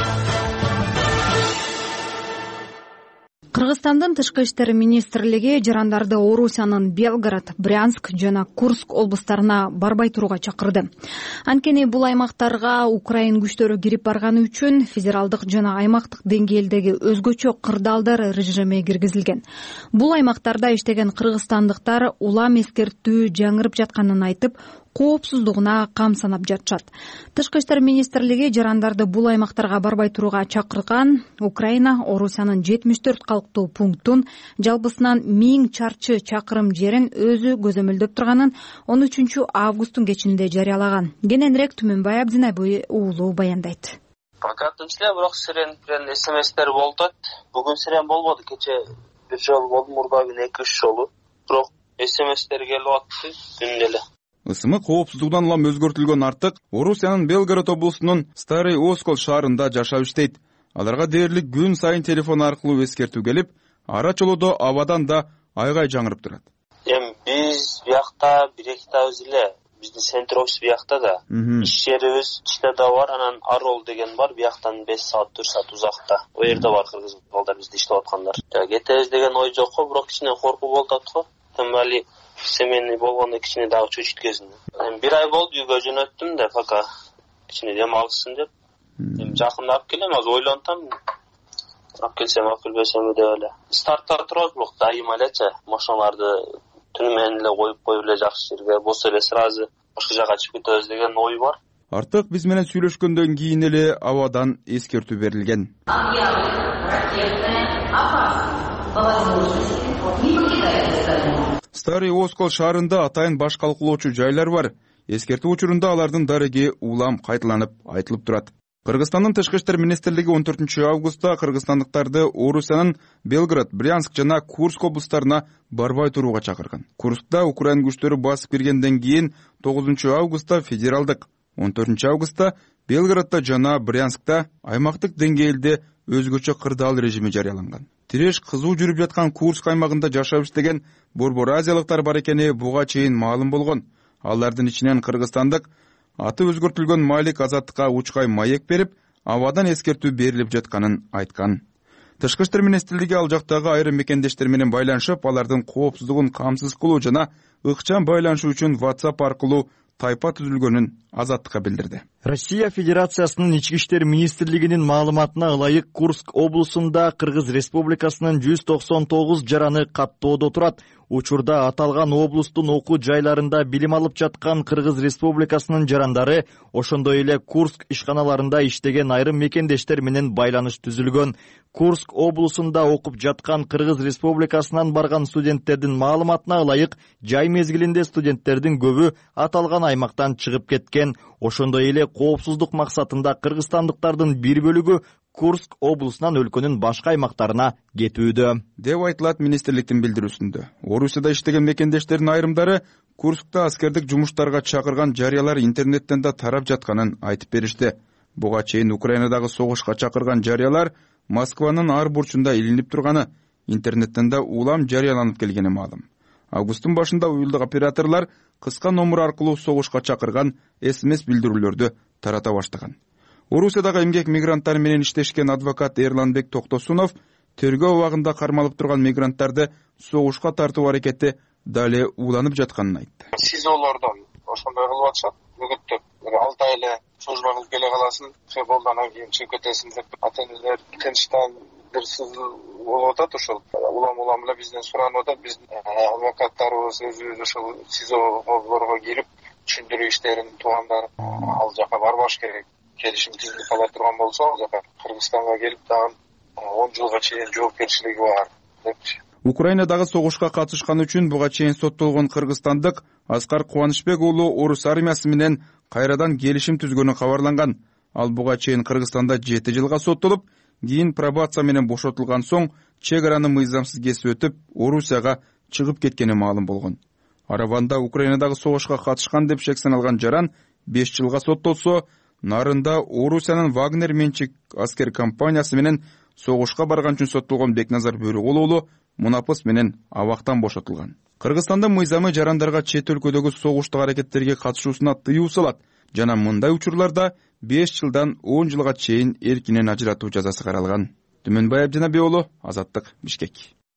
Кыргызстандын тышкы иштер министрлиги жарандарды Орусиянын Белгород, Брянск жана Курск облустарына барбай турууга чакырды. Анткени бул аймактарга Украин күчтөрү кирип барганы үчүн федералдык жана аймактык деңгээлдеги өзгөчө кырдаалдар режими киргизилген. Бул аймактарда иштеген кыргызстандыктар улам эскертүү жаңырып жатканын айтып, коопсуздугуна кам санап жатышат. Тышкы иштер министрлиги жарандарды бул аймактарга барбай турууга чакырган. Украина Орусиянын 74 калктуу пунктун жалпысынан 1000 чарчы чакырым жерин өзү көзөмөлдөп турганын 13 августтун кечинде жарыялаган. Кененирээк Түмөнбай Абдинай уулу баяндайт. Пока тынч эле, бирок сиренден СМСтер болду. Бүгүн сирен болбоду, кече бир жолу болду, мурда күнү 2-3 жолу. Бирок СМСтер келип атты күнүнө эле. Ысымы коопсуздугунан улам өзгөртүлгөн артык Орусиянын Белгород облусунун Старый Оскол шаарында жашап иштейт. Аларга дээрлик күн сайын телефон аркылуу эскертүү келип, ара чолодо абадан да айгай жаңырып турат. Биз биякта 1-2 табыз эле биздин центр офис биякта да. Иш жерибиз ичте да бар, анан Арол деген бар, бияктан 5 саат 4 саат узакта. О жерде бар кыргыз балдар бизде иштеп аткандар. Кетебиз деген ой жок го, бирок кичине коркуу болуп атат го. Тымбали семейный болгондо кичине дагы чөчүткөзүн. Бир ай болду үйгө жөнөттүм да, пока кичине дем алсын деп. Жакында алып келем, азыр ойлонтам. Алып келсем, алып келбесем деп эле. Стартта турабыз, бирок дайыма элечи машиналарды түнү менен эле коюп эле жакшы жерге, болсо эле сразу башка жака чыгып кетебиз деген ой бар. Артык биз менен сүйлөшкөндөн кийин эле абадан эскертүү берилген. Старый Оскол шаарында атайын баш калкулоочу жайлар бар. Эскертүү учурунда алардын дареги улам кайталанып айтылып турат. Кыргызстандын тышкы иштер министрлиги 14 августта кыргызстандыктарды Орусиянын Белград, Брянск жана Курск облустарына барбай турууга чакырган. Курскта Украин күчтөрү басып киргенден кийин 9 августта федералдык, 14 августта Белградда жана Брянскта аймактык деңгээлде өзгөчө кырдаал режими жарыяланган. Тиреш кызуу жүрүп жаткан Курск аймагында жашап иштеген борбор азиялыктар бар экени буга чейин маалым болгон. Алардын ичинен кыргызстандык аты өзгөртүлгөн Малик Азаттыкка учкай маек берип, абадан эскертүү берилип жатканын айткан. Тышкы иштер министрлиги ал жактагы айрым мекендештер менен байланышып, алардын коопсуздугун камсыз кылуу жана ыкчам байланышуу үчүн WhatsApp аркылуу тайпа түзүлгөнүн Азаттыкка билдирди. Россия Федерациясынын ички иштер министрлигинин маалыматына ылайык Курск облусунда Кыргыз Республикасынын 199 жараны каттоодо турат. Учурда аталган облустун окуу жайларында билим алып жаткан Кыргыз Республикасынын жарандары, ошондой эле Курск ишканаларында иштеген айрым мекендештер менен байланыш түзүлгөн. Курск облусунда окуп жаткан Кыргыз Республикасынан барган студенттердин маалыматына ылайык, жай мезгилинде студенттердин көбү аталган аймактан чыгып кеткен. Ошондой эле коопсуздук максатында кыргызстандыктардын бир бөлүгү Курск облусунан өлкөнүн башка аймактарына кетүүдө, деп айтылат министрликтин билдирүүсүндө. Орусияда иштеген мекендештердин айрымдары Курскта аскердик жумуштарга чакырган жарыялар интернеттен да тарап жатканын айтып беришти. Буга чейин Украинадагы согушка чакырган жарыялар Москванын ар бурчунда илинип турганы, интернеттен да улам жарыяланып келгени маалым. Августтун башында уюлдук операторлор кыска номер аркылуу согушка чакырган SMS билдирүүлөрдү тарата баштаган. Орусиядагы эмгек мигранттары менен иштешкен адвокат Эрланбек Токтосунов тергөө убагында кармалып турган мигранттарды согушка тартуу аракети дале уланып жатканын айтты. СИЗОлордон ошондой кылып атышат, үгүттөп, 6 ай эле служба кылып келе каласың, болданан кийин чыгып кетесиң деп ата-энелер тынчтандырсыз болуп атат. Ошол улам эле бизден суранып атат. Биздин адвокаттарыбыз өзүбүз ошол СИЗОлорго кирип түшүндүрүү иштерин туугандар ал жака барбаш керек. Келишим түзүлүп кала турган болсо, ал жака Кыргызстанга келип дагы 10 жылга чейин жоопкерчилиги бар депчи. Украинадагы согушка катышканы үчүн буга чейин соттолгон кыргызстандык Аскар Кубанычбек уулу орус армиясы менен кайрадан келишим түзгөнү кабарланган. Ал буга чейин Кыргызстанда 7 жылга соттолуп, кийин пробация менен бошотулган соң чек араны мыйзамсыз кесип өтүп, Орусияга чыгып кеткени маалым болгон. Арабанда Украинадагы согушка катышкан деп шек саналган жаран 5 жылга соттолсо, нарында Орусиянын Вагнер менчик аскер компаниясы менен согушка барган үчүн соттолгон Бекназар Бөрүгул уулу мунапыс менен абактан бошотулган. Кыргызстандын мыйзамы жарандарга чет өлкөдөгү согуштук аракеттерге катышуусуна тыюу салат жана мындай учурларда 5 жылдан 10 жылга чейин эркинен ажыратуу жазасы каралган. Түмөнбай Абдинабек уулу, Азаттык, Бишкек.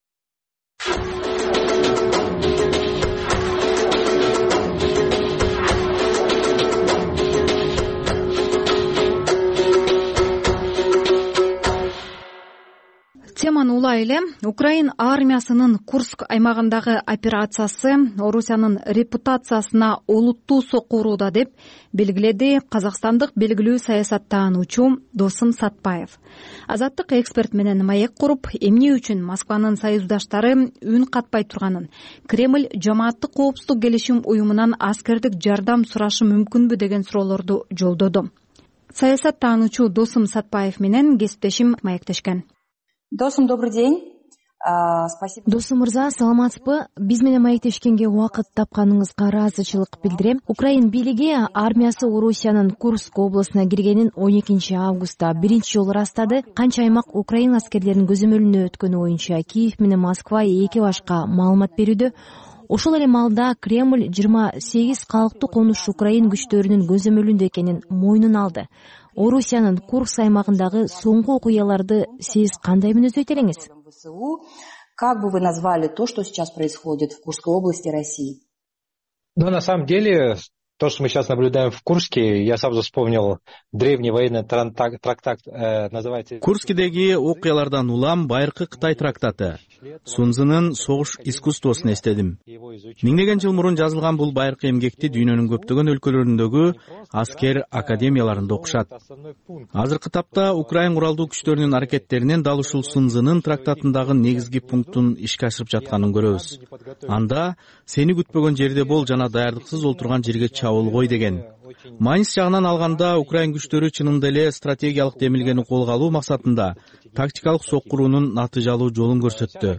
Теманы улай эле Украин армиясынын Курск аймагындагы операциясы Орусиянын репутациясына олуттуу сокку урууда деп белгиледи казакстандык белгилүү саясаттануучу Досум Сатпаев. Азаттык эксперт менен маек куруп, эмне үчүн Москванын союздаштары үн катпай турганын, Кремль жамааттык коопсуздук келишим уюмунан аскердик жардам сурашы мүмкүнбү деген суроолорду жолдоду. Саясаттануучу Досум Сатпаев менен кесиптешим маектешкен. Досум, добрый день. Спасибо. Досум мырза, саламатсызбы? Биз менен маектешкенге убакыт тапканыңызга ыраазычылык билдирем. Украин бийлиги армиясы Орусиянын Курск облусуна киргенин 12 августта биринчи жолу ырастады. Канча аймак Украин аскерлеринин көзөмөлүнө өткөнү боюнча Киев менен Москва эки башка маалымат берүүдө. Ошол эле маалда Кремль 28 калктуу конуш Украин күчтөрүнүн көзөмөлүндө экенин мойнуна алды. Орусиянын Курск аймагындагы соңку окуяларды сиз кандай мүнөздөйт элеңиз? Как бы вы назвали то, что сейчас происходит в Курской области России? На самом деле, то, что мы сейчас наблюдаем в Курске, я сразу вспомнил древний военный трактат, называется... Курскидеги окуялардан улам байыркы Кытай трактаты. Сунзынын согуш искусствосун эстедим. Миңдеген жыл мурун жазылган бул байыркы эмгекти дүйнөнүн көптөгөн өлкөлөрүндөгү аскер академияларында окушат. Азыркы тапта Украин куралдуу күчтөрүнүн аракеттеринен дал ушул Сунзынын трактатындагы негизги пунктун ишке ашырып жатканын көрөбүз. Анда сени күтпөгөн жерде бол жана даярдыксыз олтурган жерге чабылбой деген. Маанис жагынан алганда Украин күчтөрү чынында эле стратегиялык демилгени колго алуу максатында тактикалык соккуруунун натыйжалуу жолун көрсөттү.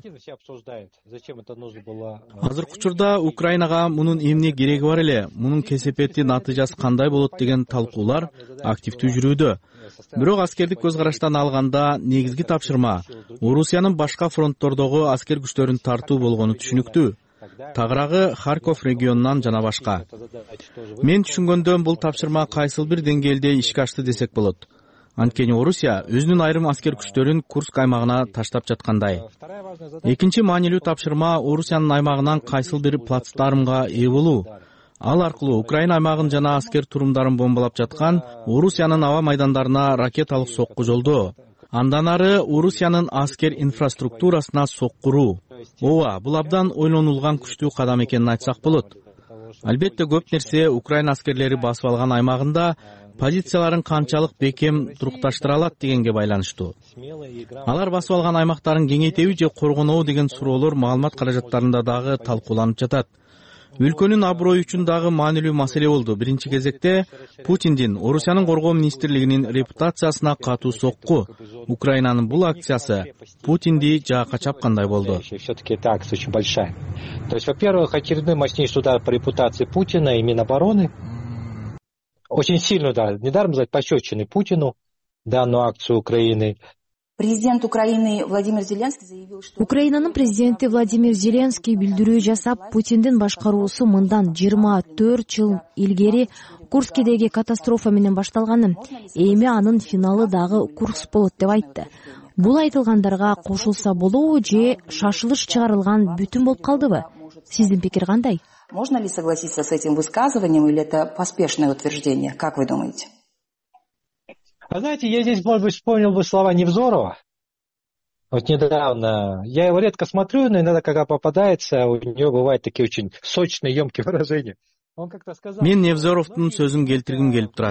Азыркы учурда Украинага мунун эмне кереги бар эле, мунун кесепети натыйжасы кандай болот деген талкуулар активдүү жүрүүдө. Бирок аскердик көз караштан алганда негизги тапшырма Орусиянын башка фронттордогу аскер күчтөрүн тартуу болгону түшүнүктүү. Тагыраагы Харьков регионунан жана башка. Мен түшүнгөндө бул тапшырма кайсыл бир деңгээлде ишке ашты десек болот. Анткени Орусия өзүнүн айрым аскер күчтөрүн Курск аймагына таштап жаткандай. Экинчи маанилүү тапшырма Орусиянын аймагынан кайсыл бир плацдармга ээ болуу. Ал аркылуу Украина аймагын жана аскер турумдарын бомбалап жаткан Орусиянын аба майдандарына ракеталык сокку жолдоо. Андан ары Орусиянын аскер инфраструктурасына соккуруу. Ооба, бул абдан ойлонулган күчтүү кадам экенин айтсак болот. Албетте көп нерсе Украина аскерлери басып алган аймагында позицияларын канчалык бекем турукташтыра алат дегенге байланыштуу. Алар басып алган аймактарын кеңейтеби же коргонобу деген суроолор маалымат каражаттарында дагы талкууланып жатат. Өлкөнүн аброю үчүн дагы маанилүү маселе болду. Биринчи кезекте Путиндин Орусиянын коргоо министрлигинин репутациясына катуу сокку. Украинанын бул акциясы Путинди жаакка чапкандай болду. Все-таки эта акция очень большая. То есть, во-первых, очередной мощнейший удар по репутации Путина и Минобороны. Очень сильно удар. Недаром сказать пощечины Путину данную акцию Украины. Президент Украины Владимир Зеленский заявил, что... Украинанын президенти Владимир Зеленский билдирүү жасап, Путиндин башкаруусу мындан 24 жыл илгери Курскидеги катастрофа менен башталганын, эми анын финалы дагы Курск болот деп айтты. Бул айтылгандарга кошулса болобу же шашылыш чыгарылган бүтүн болуп калдыбы? Сиздин пикир кандай? Можно ли согласиться с этим высказыванием или это поспешное утверждение? Как вы думаете? А знаете, я здесь, может быть, вспомнил бы слова Невзорова. Вот недавно. Я его редко смотрю, но иногда, когда попадается, у него бывают такие очень сочные, емкие выражения. Он как-то сказал... Мен Невзоровдун сөзүн келтиргим келип турат.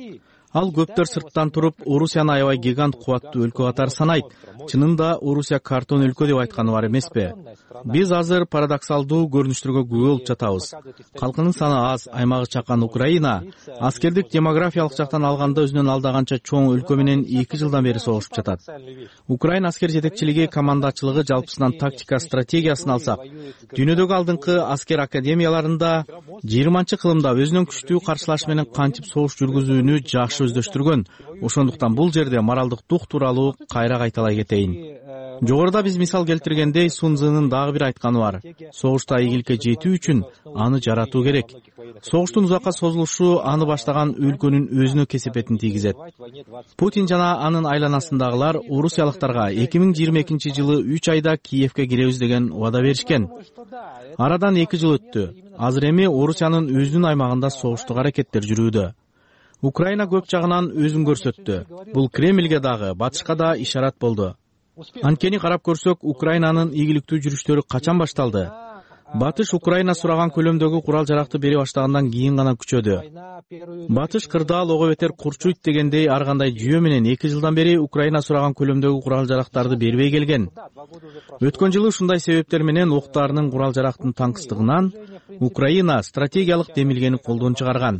Ал көптөр сырттан туруп, Орусияны аябай гигант кубаттуу өлкө катары санайт. Чынында Орусия картон өлкө деп айтканы бар эмеспи? Биз азыр парадоксалдуу көрүнүштөргө күбө болуп жатабыз. Калкынын саны аз, аймагы чакан Украина аскердик демографиялык жактан алганда өзүнөн алдаганча чоң өлкө менен 2 жылдан бери согушуп жатат. Украина аскер жетекчилиги, командачылыгы жалпысынан тактика стратегиясын алсак, дүйнөдөгү алдыңкы аскер академияларында 20-кылымда өзүнүн күчтүү каршылаш менен кантип согуш жүргүзүүнү жакшы өздөштүргөн. Ошондуктан бул жерде моралдык дух тууралуу кайра кайталай кетейин. Жогоруда биз мисал келтиргендей Сунзынын дагы бир айтканы бар. Согушта ийгиликке жетүү үчүн аны жаратуу керек. Согуштун узакка созулушу аны баштаган өлкөнүн өзүнө кесепетин тийгизет. Путин жана анын айланасындагылар орусиялыктарга 2022 жылы 3 айда Киевке киребиз деген убада беришкен. Арадан 2 жыл өттү. Азыр эми Орусиянын өзүнүн аймагында согуштук аракеттер жүрүүдө. Украина көп жагынан өзүн көрсөттү. Бул Кремльге дагы, батышка да ишарат болду. Анткени карап көрсөк, Украинанын ийгиликтүү жүрүштөрү качан башталды? Батыш Украина сураган көлөмдөгү курал жаракты бере баштагандан кийин гана күчөдү. Батыш кырдаал ого бетер курчуйт дегендей ар кандай жүйө менен 2 жылдан бери Украина сураган көлөмдөгү курал жарактарды бербей келген. Өткөн жылы ушундай себептер менен октарынын курал жарактын таңкыстыгынан Украина стратегиялык демилгени колдон чыгарган.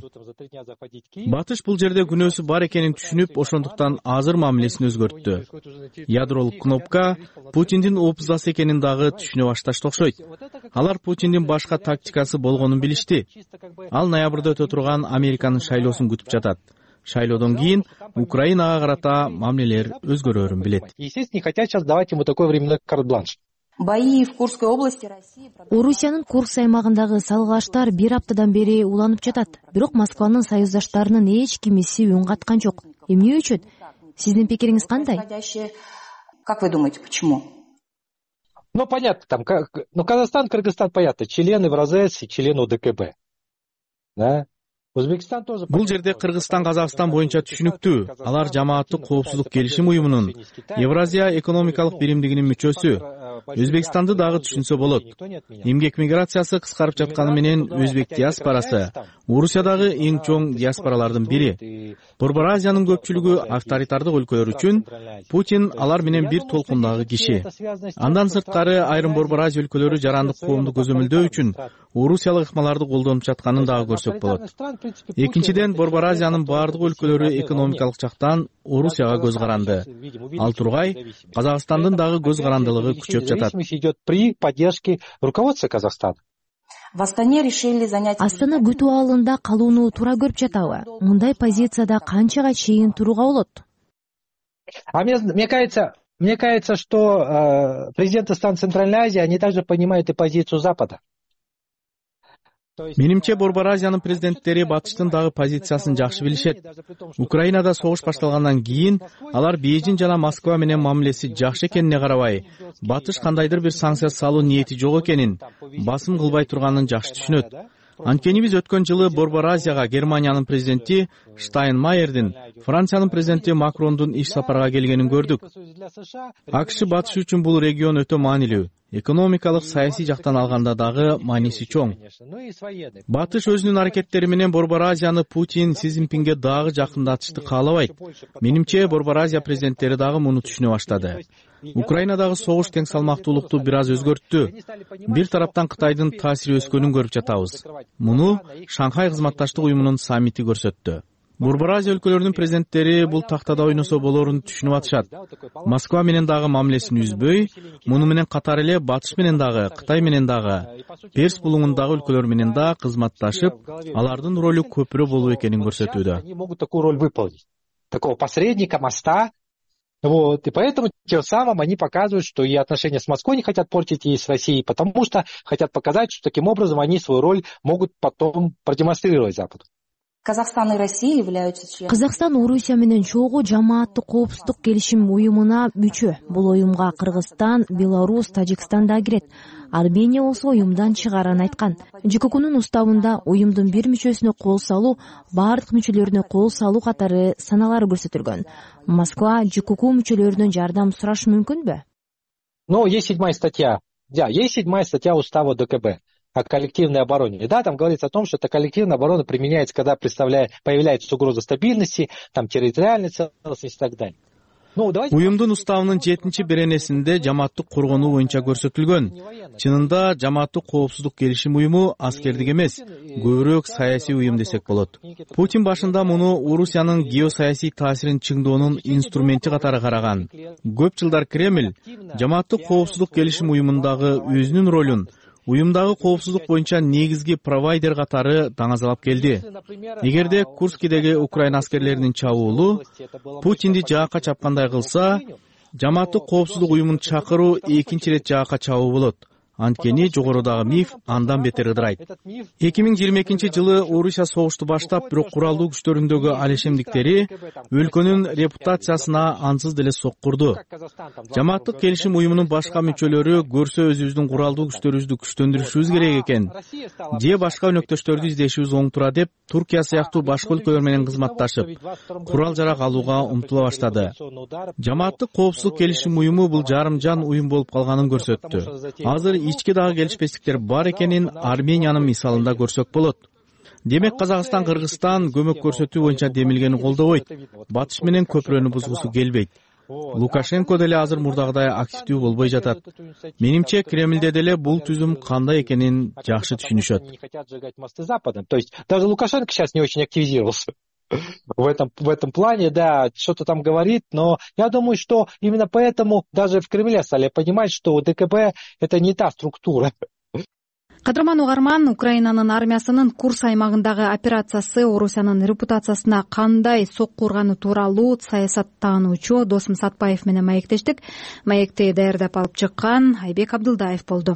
Батыш бул жерде күнөөсү бар экенин түшүнүп, ошондуктан азыр мамилесин өзгөрттү. Ядролук кнопка Путиндин опуздасы экенин дагы түшүнө башташты окшойт. Алар Путиндин башка тактикасы болгонун билишти. Ал ноябрда өтө турган Американын шайлоосун күтүп жатат. Шайлоодон кийин Украинага карата мамилелер өзгөрөрүн билет. Естественно, не хотят сейчас давать ему такой временной карт-бланш. Бои в Курской области России. Орусиянын Курск аймагындагы салгылаштар бир аптадан бери уланып жатат. Бирок Москванын союздаштарынын эч кимиси үн каткан жок. Эмне үчүн? Сиздин пикириңиз кандай? Как вы думаете, почему? Ну, понятно, там, Казахстан, Кыргызстан, понятно, члены в РАЗЕС и члены УДКБ. Да? Бул жерде Кыргызстан, Казакстан боюнча түшүнүктүү. Алар жамааттык коопсуздук келишим уюмунун, Евразия экономикалык биримдигинин мүчөсү. Өзбекстанды дагы түшүнсө болот. Эмгек миграциясы кыскарып жатканы менен өзбек диаспорасы Орусиядагы эң чоң диаспоралардын бири. Борбор Азиянын көпчүлүгү авторитардык өлкөлөр үчүн Путин алар менен бир толкундагы киши. Андан сырткары айрым Борбор Азия өлкөлөрү жарандык коомду көзөмөлдөө үчүн орусиялык ыкмаларды колдонуп жатканын дагы көрсөк болот. Экинчиден, Борбор Азиянын бардык өлкөлөрү экономикалык жактан Орусияга көз каранды. Ал тургай Казакстандын дагы көз карандылыгы күчөп жатат. Идет при поддержке руководства Казахстана. Астана күтүү абалында калууну туура көрүп жатабы? Мындай позицияда канчага чейин турууга болот? Мне кажется, что президенты стран Центральной Азии, они также понимают и позицию Запада. Менимче Борбор Азиянын президенттери батыштын дагы позициясын жакшы билишет. Украинада согуш башталгандан кийин алар Бейжин жана Москва менен мамилеси жакшы экенине карабай, батыш кандайдыр бир санкция салуу ниети жок экенин, басым кылбай турганын жакшы түшүнөт. Анткени биз өткөн жылы Борбор Азияга Германиянын президенти Штайнмайердин, Франциянын президенти Макрондун иш сапарга келгенин көрдүк. АКШ батыш үчүн бул регион өтө маанилүү. Экономикалык, саясий жактан алганда дагы мааниси чоң. Батыш өзүнүн аракеттери менен Борбор Азияны Путин Си Цзиньпинге дагы жакындатышты каалабайт. Менимче Борбор Азия президенттери дагы муну түшүнө баштады. Украинадагы согуш тең салмактуулукту бир аз өзгөрттү. Бир тараптан Кытайдын таасири өскөнүн көрүп жатабыз. Муну Шанхай кызматташтык уюмунун саммити көрсөттү. Борбор Азия өлкөлөрүнүн президенттери бул тактада ойносо болоорун түшүнүп атышат. Москва менен дагы мамилесин үзбөй, муну менен катар эле Батыш менен дагы, Кытай менен дагы, Перс булуңундагы өлкөлөр менен да кызматташып, алардын ролу көпүрө болуу экенин көрсөтүүдө. Они могут такую роль выполнить. Такого посредника, моста. Вот. И поэтому тем самым они показывают, что и отношения с Москвой не хотят портить, и с Россией, потому что хотят показать, что таким образом они свою роль могут потом продемонстрировать Западу. Казахстан и Россия являются членами. Казакстан Орусия менен чогуу жамааттык коопсуздук келишим уюмуна мүчө. Бул уюмга Кыргызстан, Беларусь, Тажикстан да кирет. Армения болсо уюмдан чыгарын айткан. ЖККнун уставында уюмдун бир мүчөсүнө кол салуу, бардык мүчөлөрүнө кол салуу катары саналары көрсөтүлгөн. Москва ЖКК мүчөлөрүнөн жардам сурашы мүмкүнбү? Ну, есть 7-я статья. Да, есть 7-я статья устава ДКБ. О коллективной обороне. Да, там говорится о том, что эта коллективная оборона применяется, когда появляется угроза стабильности, там, территориальной целостности и так далее. Уюмдун уставынын 7-беренесинде жамааттык коргонуу боюнча көрсөтүлгөн. Чынында жамааттык коопсуздук келишим уюму аскердик эмес, көбүрөөк саясий уюм десек болот. Путин башында муну Орусиянын геосаясий таасирин чыңдоонун инструменти катары караган. Көп жылдар Кремль жамааттык коопсуздук келишим уюмундагы өзүнүн ролун уюмдагы коопсуздук боюнча негизги провайдер катары даңазалап келди. Эгерде Курскидеги Украина аскерлеринин чабуулу Путинди жаакка чапкандай кылса, жамааттык коопсуздук уюмун чакыруу экинчи ирет жаакка чабуу болот. Анткени жогорудагы миф андан бетер ыдырайт. 2022-жылы Орусия согушту баштап, бирок куралдуу күчтөрүндөгү алешемдиктери өлкөнүн репутациясына ансыз деле соккурду. Жамааттык келишим уюмунун башка мүчөлөрү көрсө өзүбүздүн куралдуу күчтөрүбүздү күчтөндүрүшүбүз керек экен, же башка өнөктөштөрдү издешибиз оң тура деп, Туркия сыяктуу башка өлкөлөр менен кызматташып, курал жарак алууга умтула баштады. Жамааттык коопсуздук келишим уюму бул жарымжан уюм болуп калганын көрсөттү. Азыр ички дагы келишпестиктер бар экенин Армениянын мисалында көрсөк болот. Демек Казакстан, Кыргызстан көмөк көрсөтүү боюнча демилгени колдобойт, Батыш менен көпүрөнү бузгусу келбейт. Лукашенко деле азыр мурдагыдай активдүү болбой жатат. Менимче Кремлде деле бул түзүм кандай экенин жакшы түшүнүшөт. То есть даже Лукашенко сейчас не очень активизировался. В этом плане, да, что-то там говорит, но я думаю, что именно поэтому даже в Кремле стали понимать, что ДКБ это не та структура. Кадырман угарман, Украинанын армиясынын Курс аймагындагы операциясы Орусиянын репутациясына кандай сокку урганы тууралуу саясаттануучу Досум Сатпаев менен маектештик. Маекти даярдап алып чыккан Айбек Абдылдаев болду.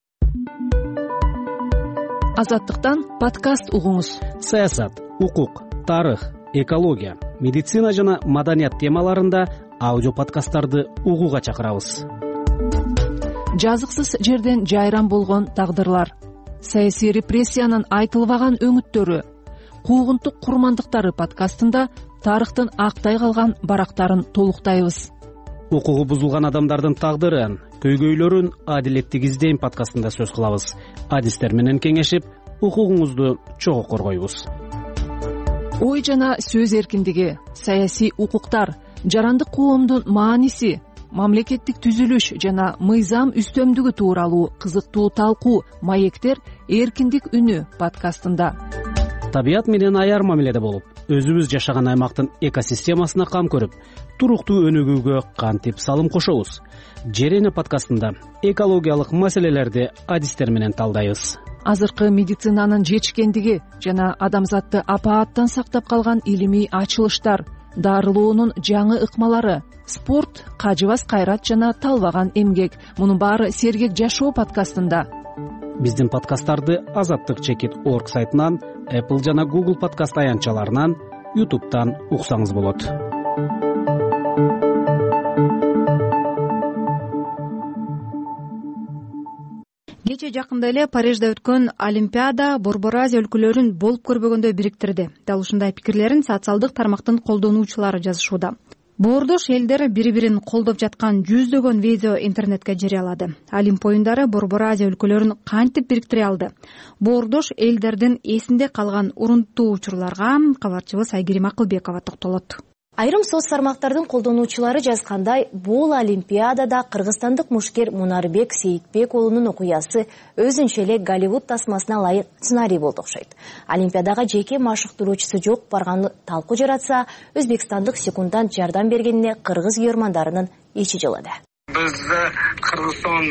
Азаттыктан подкаст угуңуз. Саясат, укук, тарых, экология, медицина жана маданият темаларында аудио подкасттарды угууга чакырабыз. Жазыксыз жерден жайран болгон тагдырлар, саясий репрессиянын айтылбаган өңүттөрү, куугунтук курмандыктары подкастында тарыхтын актай калган барактарын толуктайбыз. Укугу бузулган адамдардын тагдырын, көйгөйлөрүн адилеттик издейм подкастында сөз кылабыз. Адистер менен кеңешип, укугуңузду чогуу коргойбуз. Ой жана сөз эркиндиги, саясий укуктар, жарандык коомдун мааниси, мамлекеттик түзүлүш жана мыйзам үстөмдүгү тууралуу кызыктуу талкуу маектер эркиндик үнү подкастында. Табият менен аяр мамиледе болуп, өзүбүз жашаган аймактын экосистемасына кам көрүп, туруктуу өнүгүүгө кантип салым кошобуз. Жер эне подкастында экологиялык маселелерди адистер менен талдайбыз. Азыркы медицинанын жетишкендиги жана адамзатты апааттан сактап калган илимий ачылыштар, дарылоонун жаңы ыкмалары, спорт, кажыбас кайрат жана талбаган эмгек. Мунун баары сергек жашоо подкастында. Биздин подкасттарды Азаттык Чекит.org сайтынан, Apple жана Google подкаст аянтчаларынан, YouTube'дан уксаңыз болот. Кече жакында эле Парижде өткөн Олимпиада Борбор Азия өлкөлөрүн болуп көрбөгөндөй бириктирди. Дал ушундай пикирлерин социалдык тармактын колдонуучулары жазышууда. Боордош элдер бири-бирин колдоп жаткан жүздөгөн видео интернетке жарыялады. Олимп оюндары Борбор Азия өлкөлөрүн кантип бириктире алды? Боордош элдердин эсинде калган урунттуу учурларга кабарчыбыз Айгерим Акылбекова токтолот. Айрым соц тармактардын колдонуучулары жазгандай, бул Олимпиадада кыргызстандык мушкер Мунарбек Сейитбек уулунун окуясы өзүнчө эле Голливуд тасмасына ылайык сценарий болду окшойт. Олимпиадага жеке машыктыруучусу жок барганы талкуу жаратса, өзбекстандык секундант жардам бергенине кыргыз күйөрмандарынын ичи жылады. Biz Qirg'iziston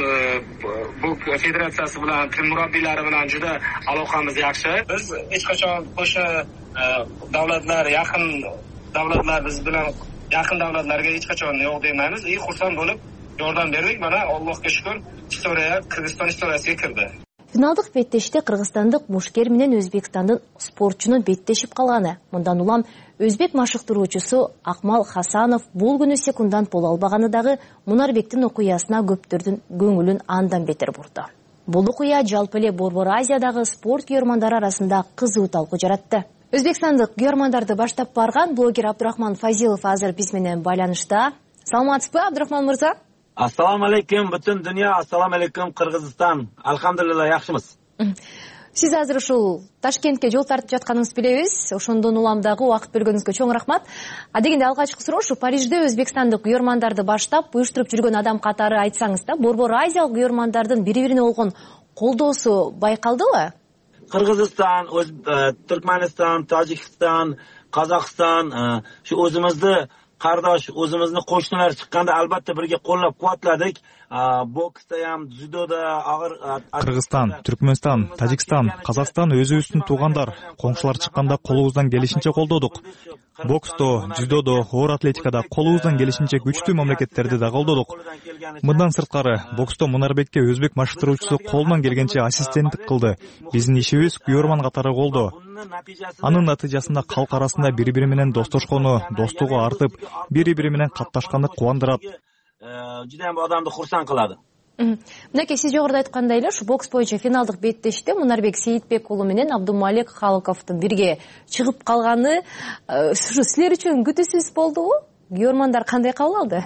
bu federatsiyasi bilan tim murabbiylari bilan juda aloqamiz yaxshi. Biz hech qachon o'sha davlatlar yaqin davlatlar biz bilan yaqin davlatlarga hech qachon yo'q demaymiz. Xursand bo'lib yordam berdik. Mana Allohga shukr, istoriya Qirg'iziston istoriyasiga kirdi. Финалдык беттеште кыргызстандык мушкер менен өзбекстандын спортчунун беттешип калганы. Мындан улам өзбек машыктыруучусу Акмал Хасанов бул күнү секундант боло албаганы дагы Мунарбектин окуясына көптөрдүн көңүлүн андан бетер бурду. Бул окуя жалпы эле Борбор Азиядагы спорт күйөрмандары арасында кызуу талкуу жаратты. Өзбекстандык күйөрмандарды баштап барган блогер Абдурахман Фазилов азыр биз менен байланышта. Саламатсызбы, Абдурахман мырза? Ассаламу алейкум, бүтүн дүйнө, ассаламу алейкум Кыргызстан. Алхамдулилла, жакшымыз. Сиз азыр ушул Ташкентке жол тартып жатканыңызды билебиз. Ошондон улам дагы убакыт бөлгөнүңүзгө чоң рахмат. Дегенде алгачкы суроо ушу Парижде өзбекстандык күйөрмандарды баштап уюштуруп жүргөн адам катары айтсаңыз да, Борбор Азиялык күйөрмандардын бири-бирине болгон колдоосу байкалдыбы? Кыргызстан, Түркмөнстан, Тажикстан, Казакстан, şu өзүмүздү кардаш, өзүмүздүн кошуналар чыкканда албетте бирге коллоп кубатладык. Бокста ham, дзюдода агыр Кыргызстан, Түркмөнстан, Тажикстан, Казакстан өзүбүздүн туугандар, коңшулар чыкканда колубуздан келишинче колдодук. Боксто, дзюдодо, оор атлетикада колубуздан келишинче күчтүү мамлекеттерди да колдодук. Мындан сырткары, боксто Мунарбекке өзбек машыктыруучусу колунан келгенче ассистенттик кылды. Биздин ишибиз күйөрман катары колдо. Анын натыйжасында калк арасында бири-бири менен достошкону, достугу артып, бири-бири менен катташканды кубандырат. Жудайым адамды курсан кылады. Мынакей, сиз жогоруда айткандай эле, ушу бокс боюнча финалдык беттеште Мунарбек Сейитбек уулу менен Абдумалик Халыковдун бирге чыгып калганы ушу силер үчүн күтүүсүз болдубу? Күйөрмандар кандай кабыл алды?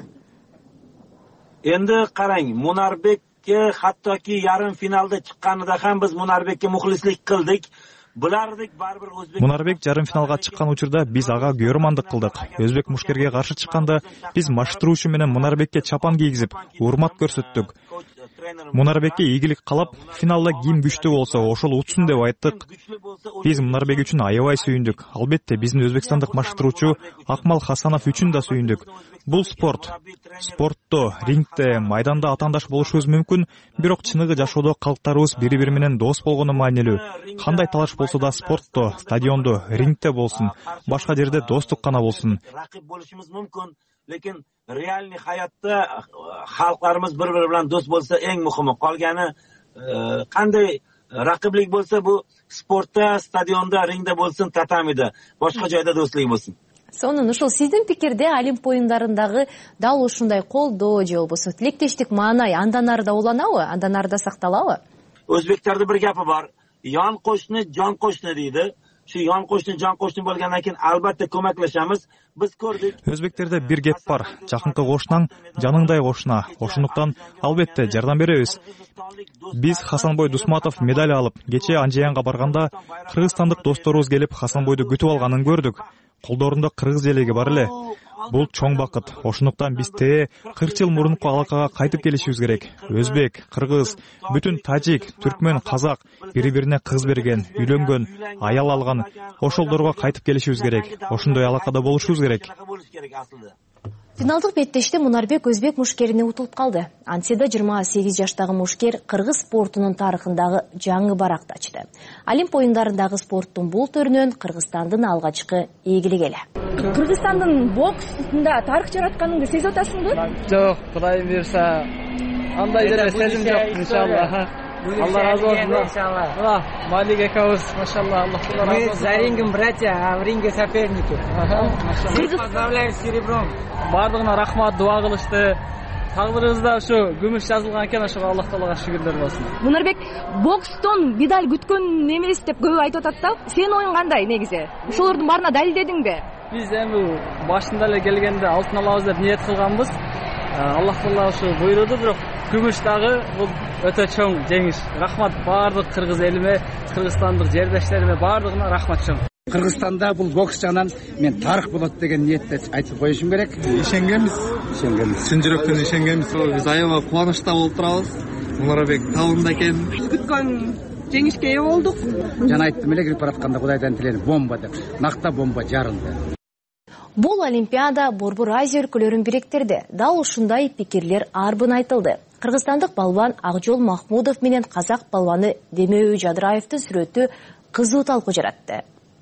Эndi караң, Мунарбекке хаттоки ярым финалда чыкканында ham биз Мунарбекке мухлислик кылдык. Мунарбек жарым финалга чыккан учурда биз ага күйөрмандык кылдык. Өзбек мушкерге каршы чыкканда биз машыктыруучу менен Мунарбекке чапан кийгизип, урмат көрсөттүк. Мунарбекке ийгилик каалап, финалда ким күчтүү болсо ошол утсун деп айттык. Биз Мунарбек үчүн аябай сүйүндүк. Албетте биздин өзбекстандык машыктыруучу Акмал Хасанов үчүн да сүйүндүк. Бул спорт. Спортто, рингде, майданда атаандаш болушубуз мүмкүн, бирок чыныгы жашоодо калктарыбыз бири-бири менен дос болгону маанилүү. Кандай талаш болсо да спортто, стадиондо, рингде болсун, башка жерде достук гана болсун. Lekin realniy hayotda xalqlarimiz bir-biri bilan do'st bo'lsa eng muhimi. Qolgani qanday raqiblik bo'lsa bu sportda, stadionda, ringda bo'lsin, tatamida, boshqa joyda do'stlik bo'lsin. Сонун ушул сиздин пикирде Олимп оюндарындагы дал ушундай колдоо же болбосо тилектештик маанай андан ары да уланабы, андан ары да сакталабы? O'zbeklarda bir gapi bor. Yon qo'shni, jon qo'shni deydi. Shu yon qo'shni, jon qo'shni bo'lgandan keyin albatta ko'maklashamiz. Biz ko'rdik. Өзбектерде бир кеп бар. Жакынкы кошунаң жаныңдай кошуна. Ошондуктан албетте жардам беребиз. Биз Хасанбой Дусматов медаль алып, кече Анжеянга барганда кыргызстандык досторубуз келип Хасанбойду күтүп алганын көрдүк. Колдорунда кыргыз элеги бар эле. Бул чоң бакыт. Ошондуктан биз 40 жыл мурунку алакага кайтып келишибиз керек. Өзбек, кыргыз, бүтүн тажик, түркмөн, казак бири-бирине кыз берген, үйлөнгөн, аял алган. Ошолдорго кайтып келишибиз керек. Ошондой алакада болушубуз керек. Финалдык беттеште Мунарбек өзбек мушкерине утулуп калды. Антида 28 жаштагы мушкер кыргыз спортунун тарыхындагы жаңы баракты ачты. Олимп оюндарындагы спорттун бул түрүнөн Кыргызстандын алгачкы ийгилиги эле. Кыргызстандын боксунда тарых жаратканыңды сезип атасыңбы? Жок, Кудай буйрса, андай деле сезим жок, иншалла. Алла разы болсун. Иншалла. Малик экөөбүз, машалла, Аллах разы болсун. Мы за рингом братья, а в ринге соперники. Поздравляем с серебром. Бардыгына рахмат, дуа кылышты. Тагдырыбызда ушу күмүш жазылган экен, ошого Аллах Таалага шүгүрлөр болсун. Мунарбек, бокстон медаль күткөн эмес деп көп айтып атат да. Сенин оюң кандай негизи? Ошолордун баарына далилдедиңби? Биз эми башында эле келгенде алтын алабыз деп ниет кылганбыз. Аллах Таала ушу буйруду, бирок күмүш дагы бул өтө чоң жеңиш. Рахмат баардык кыргыз элиме, кыргызстандык жердештериме баардыгына рахмат чоң. Кыргызстанда бул бокс жагынан мен тарых болот деген ниетте айтып коюшум керек. Ишенгенбиз. Чын жүрөктөн ишенгенбиз. Биз аябай кубанычта болуп турабыз. Мунарбек табында экен. Күткөн жеңишке ээ болдук. Жана айттым эле кирип баратканда Кудайдан тилейм бомба деп. Накта бомба жарылды. Бул Олимпиада Борбор Азия өлкөлөрүн бириктирди. Дал ушундай пикирлер арбын айтылды. Кыргызстандык балбан Акжол Махмудов менен казак балбаны Демеуи Жадыраевдин сүрөтү кызуу талкуу жаратты.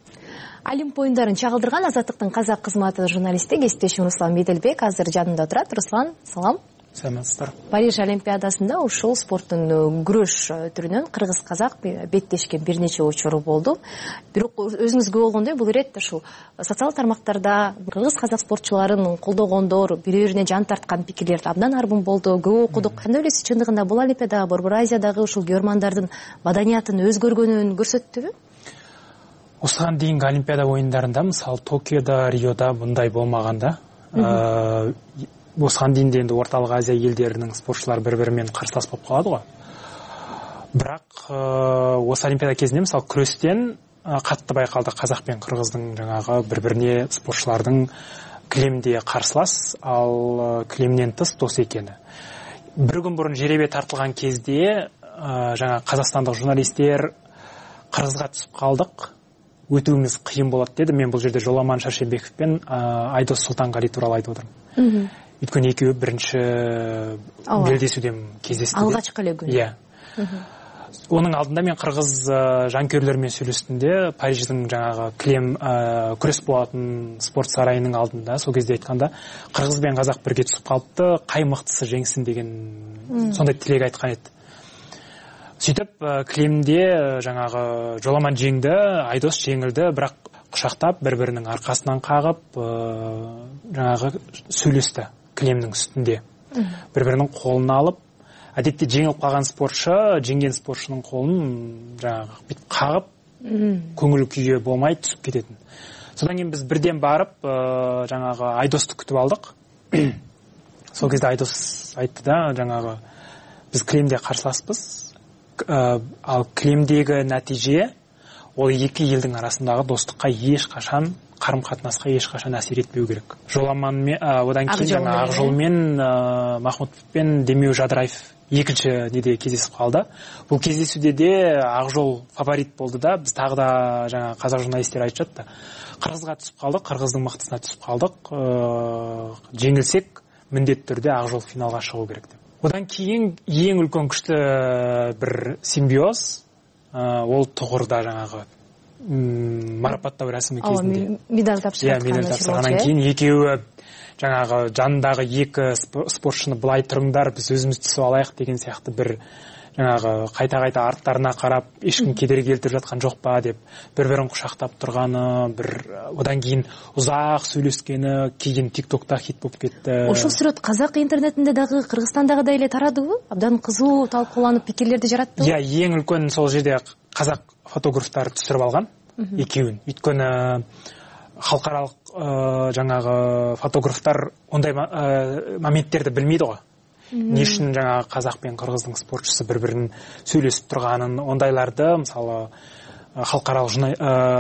Олимп оюндарын чагылдырган Азаттыктын казак кызматы журналисти кесиптешим Руслан Меделбек азыр жанымда турат. Руслан, салам. Саламатсыздар. Париж Олимпиадасында ушул спорттун күрөш түрүнөн кыргыз-казак беттешкен бир нече учуру болду. Бирок өзүңүз күбө болгондой бул иретте ушул социал тармактарда кыргыз-казак спортчуларын колдогондор, бири-бирине жан тарткан пикирлер абдан арбын болду. Көп окудук. Кандай ойлойсуз, чындыгында бул Олимпиада Борбор Азиядагы ушул көрмандардын маданиятын өзгөргөнүн көрсөттүбү? Осыған дейінгі Олимпиада ойындарында, мысалы Токиода, Риода бұндай болмағанда, осыған дейін енді орталық Азия елдерінің спортшылары бір-бірімен қарсылас болып қалады ғой. Бірақ осы Олимпиада кезінде, мысалы күрестен қатты байқалды қазақ пен қырғыздың жаңағы бір-біріне спортшылардың кілемде қарсылас, ал кілемнен тыс дос екені. Бір күн бұрын жеребе тартылған кезде жаңа қазақстандық журналистер қырғызға түсіп қалдық, өтуіміз қиын болады деді. Мен бұл жерде Жоламан Шаршенбеков пен Айдос Сұлтанғали туралы айтып отырмын. Өйткені екеуі бірінші белдесуден кездесті. Алғашқы күн. Иә. Оның алдында мен қырғыз жанкүйерлермен сөйлестінде Париждің жаңағы кілем күрес болатын спорт сарайының алдында сол кезде айтқанда қырғыз бен қазақ бірге түсіп қалыпты, қай мықтысы жеңсін деген сондай тілек айтқан еді. Сөйтіп кілемде жаңағы Жоламан жеңді, Айдос жеңілді, бірақ құшақтап бір-бірінің арқасынан қағып жаңағы сөйлесті кілемнің үстінде. Бір-бірінің қолын алып, әдетте жеңіліп қалған спортшы, жеңген спортшының қолын жаңағы бүйтіп қағып, көңіл күйге болмай түсіп кететін. Содан кейін біз бірден барып жаңағы Айдосты күтіп алдық. Сол кезде Айдос айтты да, жаңағы біз кілемде қарсыласпыз. Ал кілемдегі нәтиже ол екі елдің арасындағы достыққа ешқашан, қарым-қатынасқа ешқашан әсер етпеу керек. Жоламан одан кейін жаңа Ақжол мен Махмудов пен Демеуи Жадыраев екінші неде кездесіп қалды. Бұл кездесуде де Ақжол фаворит болды да, біз тағы да жаңа қазақ журналистер айтып жатты. Қырғызға түсіп қалдық, қырғыздың мықтысына түсіп қалдық. Жеңілсек міндетті түрде Ақжол финалға шығу керек деп. Одан кейін ең үлкен күшті бір симбиоз, ол тұғырда жаңағы марапаттау рәсімі кезінде. Медаль тапсырғаннан кейін екеуі жаңағы жанындағы екі спортшыны былай тұрыңдар, біз өзіміз түсіп алайық деген сияқты бір жаңағы қайта-қайта арттарына қарап, ешкім кедергі келтіріп жатқан жоқ па деп бір-бірін құшақтап тұрғаны, одан кейін ұзақ сөйлескені, кейін тиктокта хит болып кетті. Ошол сүрөт қазақ интернетінде дағы, Кыргызстандагы да эле тарадыбы? Абдан кызуу талкууланып пикирлерди жаратты. Иә, ең үлкен сол жерде қазақ фотографтар түсіріп алған екеуін. Өйткені халықаралық жаңағы фотографтар ондай моменттерді білмейді ғой. Не үшін жаңағы қазақ пен қырғыздың спортшысы бір-бірін сөйлесіп тұрғанын, ондайларды мысалы халықаралық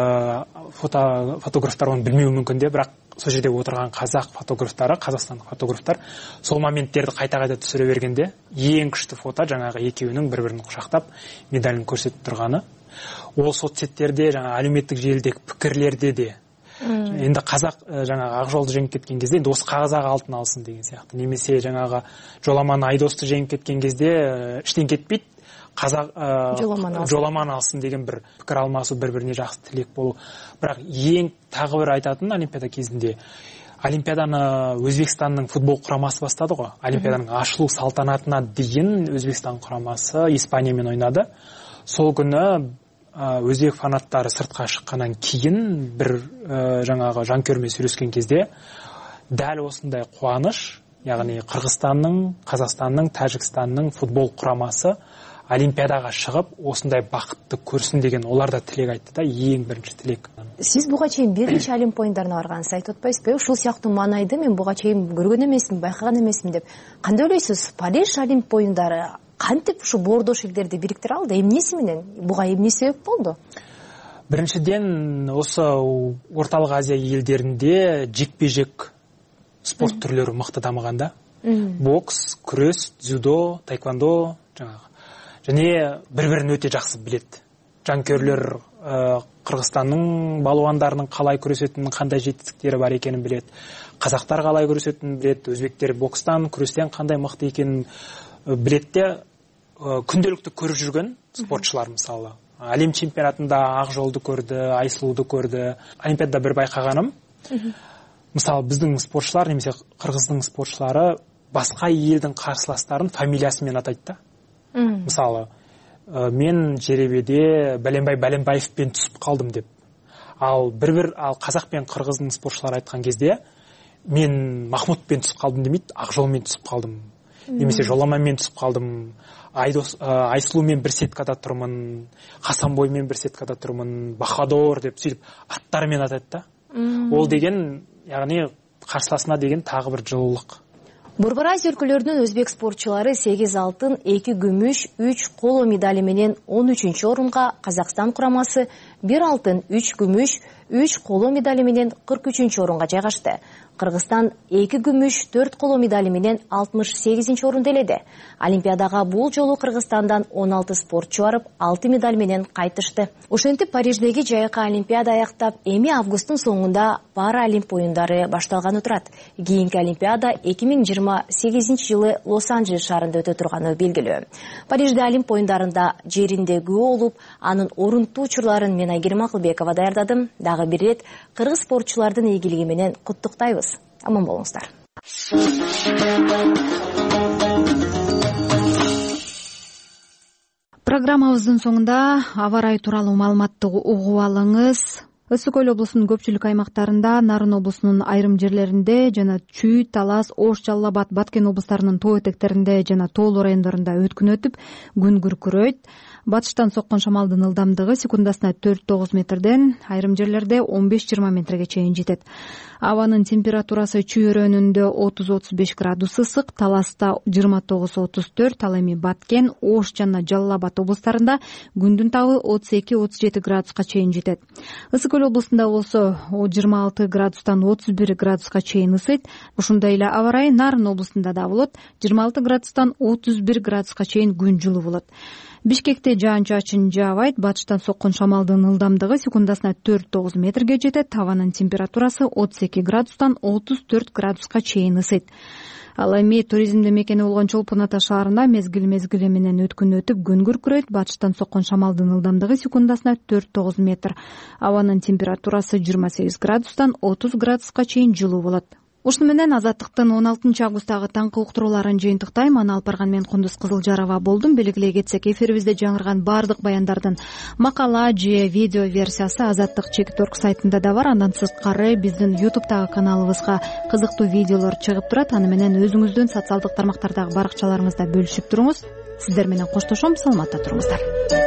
фотографтар оны білмеуі мүмкін де, бірақ сол жерде отырған қазақ фотографтары, қазақстандық фотографтар сол моменттерді қайта-қайта түсіре бергенде ең күшті фото жаңағы екеуінің бір-бірін құшақтап медалін көрсетіп тұрғаны. Ол соцсеттерде, жаңағы әлеуметтік желідегі пікірлерде де енді қазақ жаңағы Ақжолды жеңіп кеткен кезде енді осы қазақ алтын алсын деген сияқты, немесе жаңағы Жоламан Айдосты жеңіп кеткен кезде іштен кетпейді, қазақ жоламан алсын деген бір пікір алмасу, бір-біріне жақсы тілек болу. Бірақ ең тағы бір айтатын Олимпиада кезінде, Олимпиаданы Өзбекстанның футбол құрамасы бастады ғой. Олимпиаданың ашылу салтанатына дейін Өзбекстан құрамасы Испаниямен ойнады. Сол күні өзбек фанаттары сыртқа шыққаннан кейін бір жаңағы жанкүйермен сөйлескен кезде дәл осындай қуаныш, яғни Қырғызстанның, Қазақстанның, Тәжікстанның футбол құрамасы Олимпиадаға шығып, осындай бақытты көрсін деген олар да тілек айтты да, ең бірінші тілек. Сіз буга чейин биринчи Олимп оюндарына барганыңызды айтып атпайсызбы? Ушул сыяктуу маанайды мен буга чейин көргөн эмесмин, байкаган эмесмин деп. Кандай ойлойсуз? Париж Олимп оюндары кантип ушу боордош элдерди бириктире алды? Эмнеси менен? Буга эмне себеп болду? Биринчиден, осы Орталык Азия элдеринде жекпе-жек спорт түрлөрү мыкты дамыган да. Бокс, күрөс, дзюдо, таэквондо, және бір-бірін өте жақсы білет. Жанкүйерлер Қырғызстанның балуандарының қалай күресетінін, қандай жетістіктері бар екенін білет. Қазақтар қалай күресетінін білет, өзбектер бокстан, күрестен қандай мықты екенін білетте, күнделікті көріп жүрген спортшылар мысалы. Әлем чемпионатында Ақжолды көрді, Айсұлуды көрді. Олимпиадада бір байқағаным, мысалы біздің спортшылар, немесе Қырғыздың спортшылары басқа елдің қарсыластарын фамилиясымен атайды да. Мысалы, мен жеребеде Бәленбаевпен түсіп қалдым деп. Ал қазақ пен қырғыздың спортшылары айтқан кезде, мен Махмудпен түсіп қалдым демейді, Ақжолмен түсіп қалдым. Немесе Жоламанмен түсіп қалдым, Айсұлумен бір сеткада тұрмын, Хасанбоймен бір сеткада тұрмын, Бахадор деп сөйтіп аттарымен атайды да. Ол деген, яғни қарсыласына деген тағы бір жылылық. Борбор Азия өлкөлөрүнүн өзбек спортчулары 8 алтын, 2 күмүш, 3 коло медали менен 13-чү орунга, Казакстан курамасы 1 алтын, 3 күмүш, 3 коло медали менен 43-чү орунга жайгашты. Кыргызстан 2 күмүш, 4 коло медали менен 68-чи орунду эледи. Олимпиадага бул жолу Кыргызстандан 16 спортчу барып, 6 медаль менен кайтышты. Ошентип Париждеги жайкы Олимпиада аяктап, эми августтун соңунда Паралимп оюндары башталганы турат. Кийинки Олимпиада 2028-жылы Лос-Анджелес шаарында өтө турганы белгилүү. Парижде Олимп оюндарында жеринде күбө болуп, анын орунтуучуларын мен Айгерим Акылбекова даярдадым. Дагы бир рет кыргыз спортчулардын ийгилиги менен куттуктайбыз. Аман болуңуздар. Программабыздын соңунда аба ырайы тууралуу маалыматты угуп алыңыз. Ысык көл облусунун көпчүлүк аймактарында, Нарын облусунун айрым жерлеринде жана Чүй, Талас, Ош, Жалал Абад, Баткен облустарынын тоо этектеринде жана тоолуу райондорунда өткүн өтүп, күн күркүрөйт. Батыштан соккон шамалдын ылдамдыгы секундасына 4-9 метрден, айрым жерлерде 15-20 метрге чейин жетет. Абанын температурасы Чүйөрөнүндө 30-35 градус ысык, Таласта 29-34, ал эми Баткен, Ош жана Жалал Абад облустарында күндүн табы 32-37 градуска чейин жетет. Ысык Көл облусунда болсо 26 градустан 31 градуска чейин ысыйт. Ушундай эле аба ырайы Нарын облусунда да болот. 26 градустан 31 градуска чейин күн жылуу болот. Бишкекте жаан-чачын жаабайт. Батыштан соккон шамалдын ылдамдыгы секундасына 4-9 метрге жетет. Табанын температурасы 32 градустан 34 градуска чейин ысыйт. Ал эми туризмдин мекени болгон Чолпон Ата шаарында мезгил менен өткүн өтүп күн күркүрөйт. Батыштан соккон шамалдын ылдамдыгы секундасына 4-9 метр. Абанын температурасы 28 градустан 30 градуска чейин жылуу болот. Ушуну менен Азаттыктын 16 августтагы таңкы уктурууларын жыйынтыктайм. Аны алып барган мен Кундуз Кызылжарова болдум. Белгилей кетсек, эфирибизде жаңырган баардык баяндардын макала же видео версиясы Азаттык /.org сайтында да бар. Андан сырткары биздин YouTube'дагы каналыбызга кызыктуу видеолор чыгып турат. Аны менен өзүңүздүн социалдык тармактардагы баракчаларыңызда бөлүшүп туруңуз. Сиздер менен коштошом. Саламатта туруңуздар.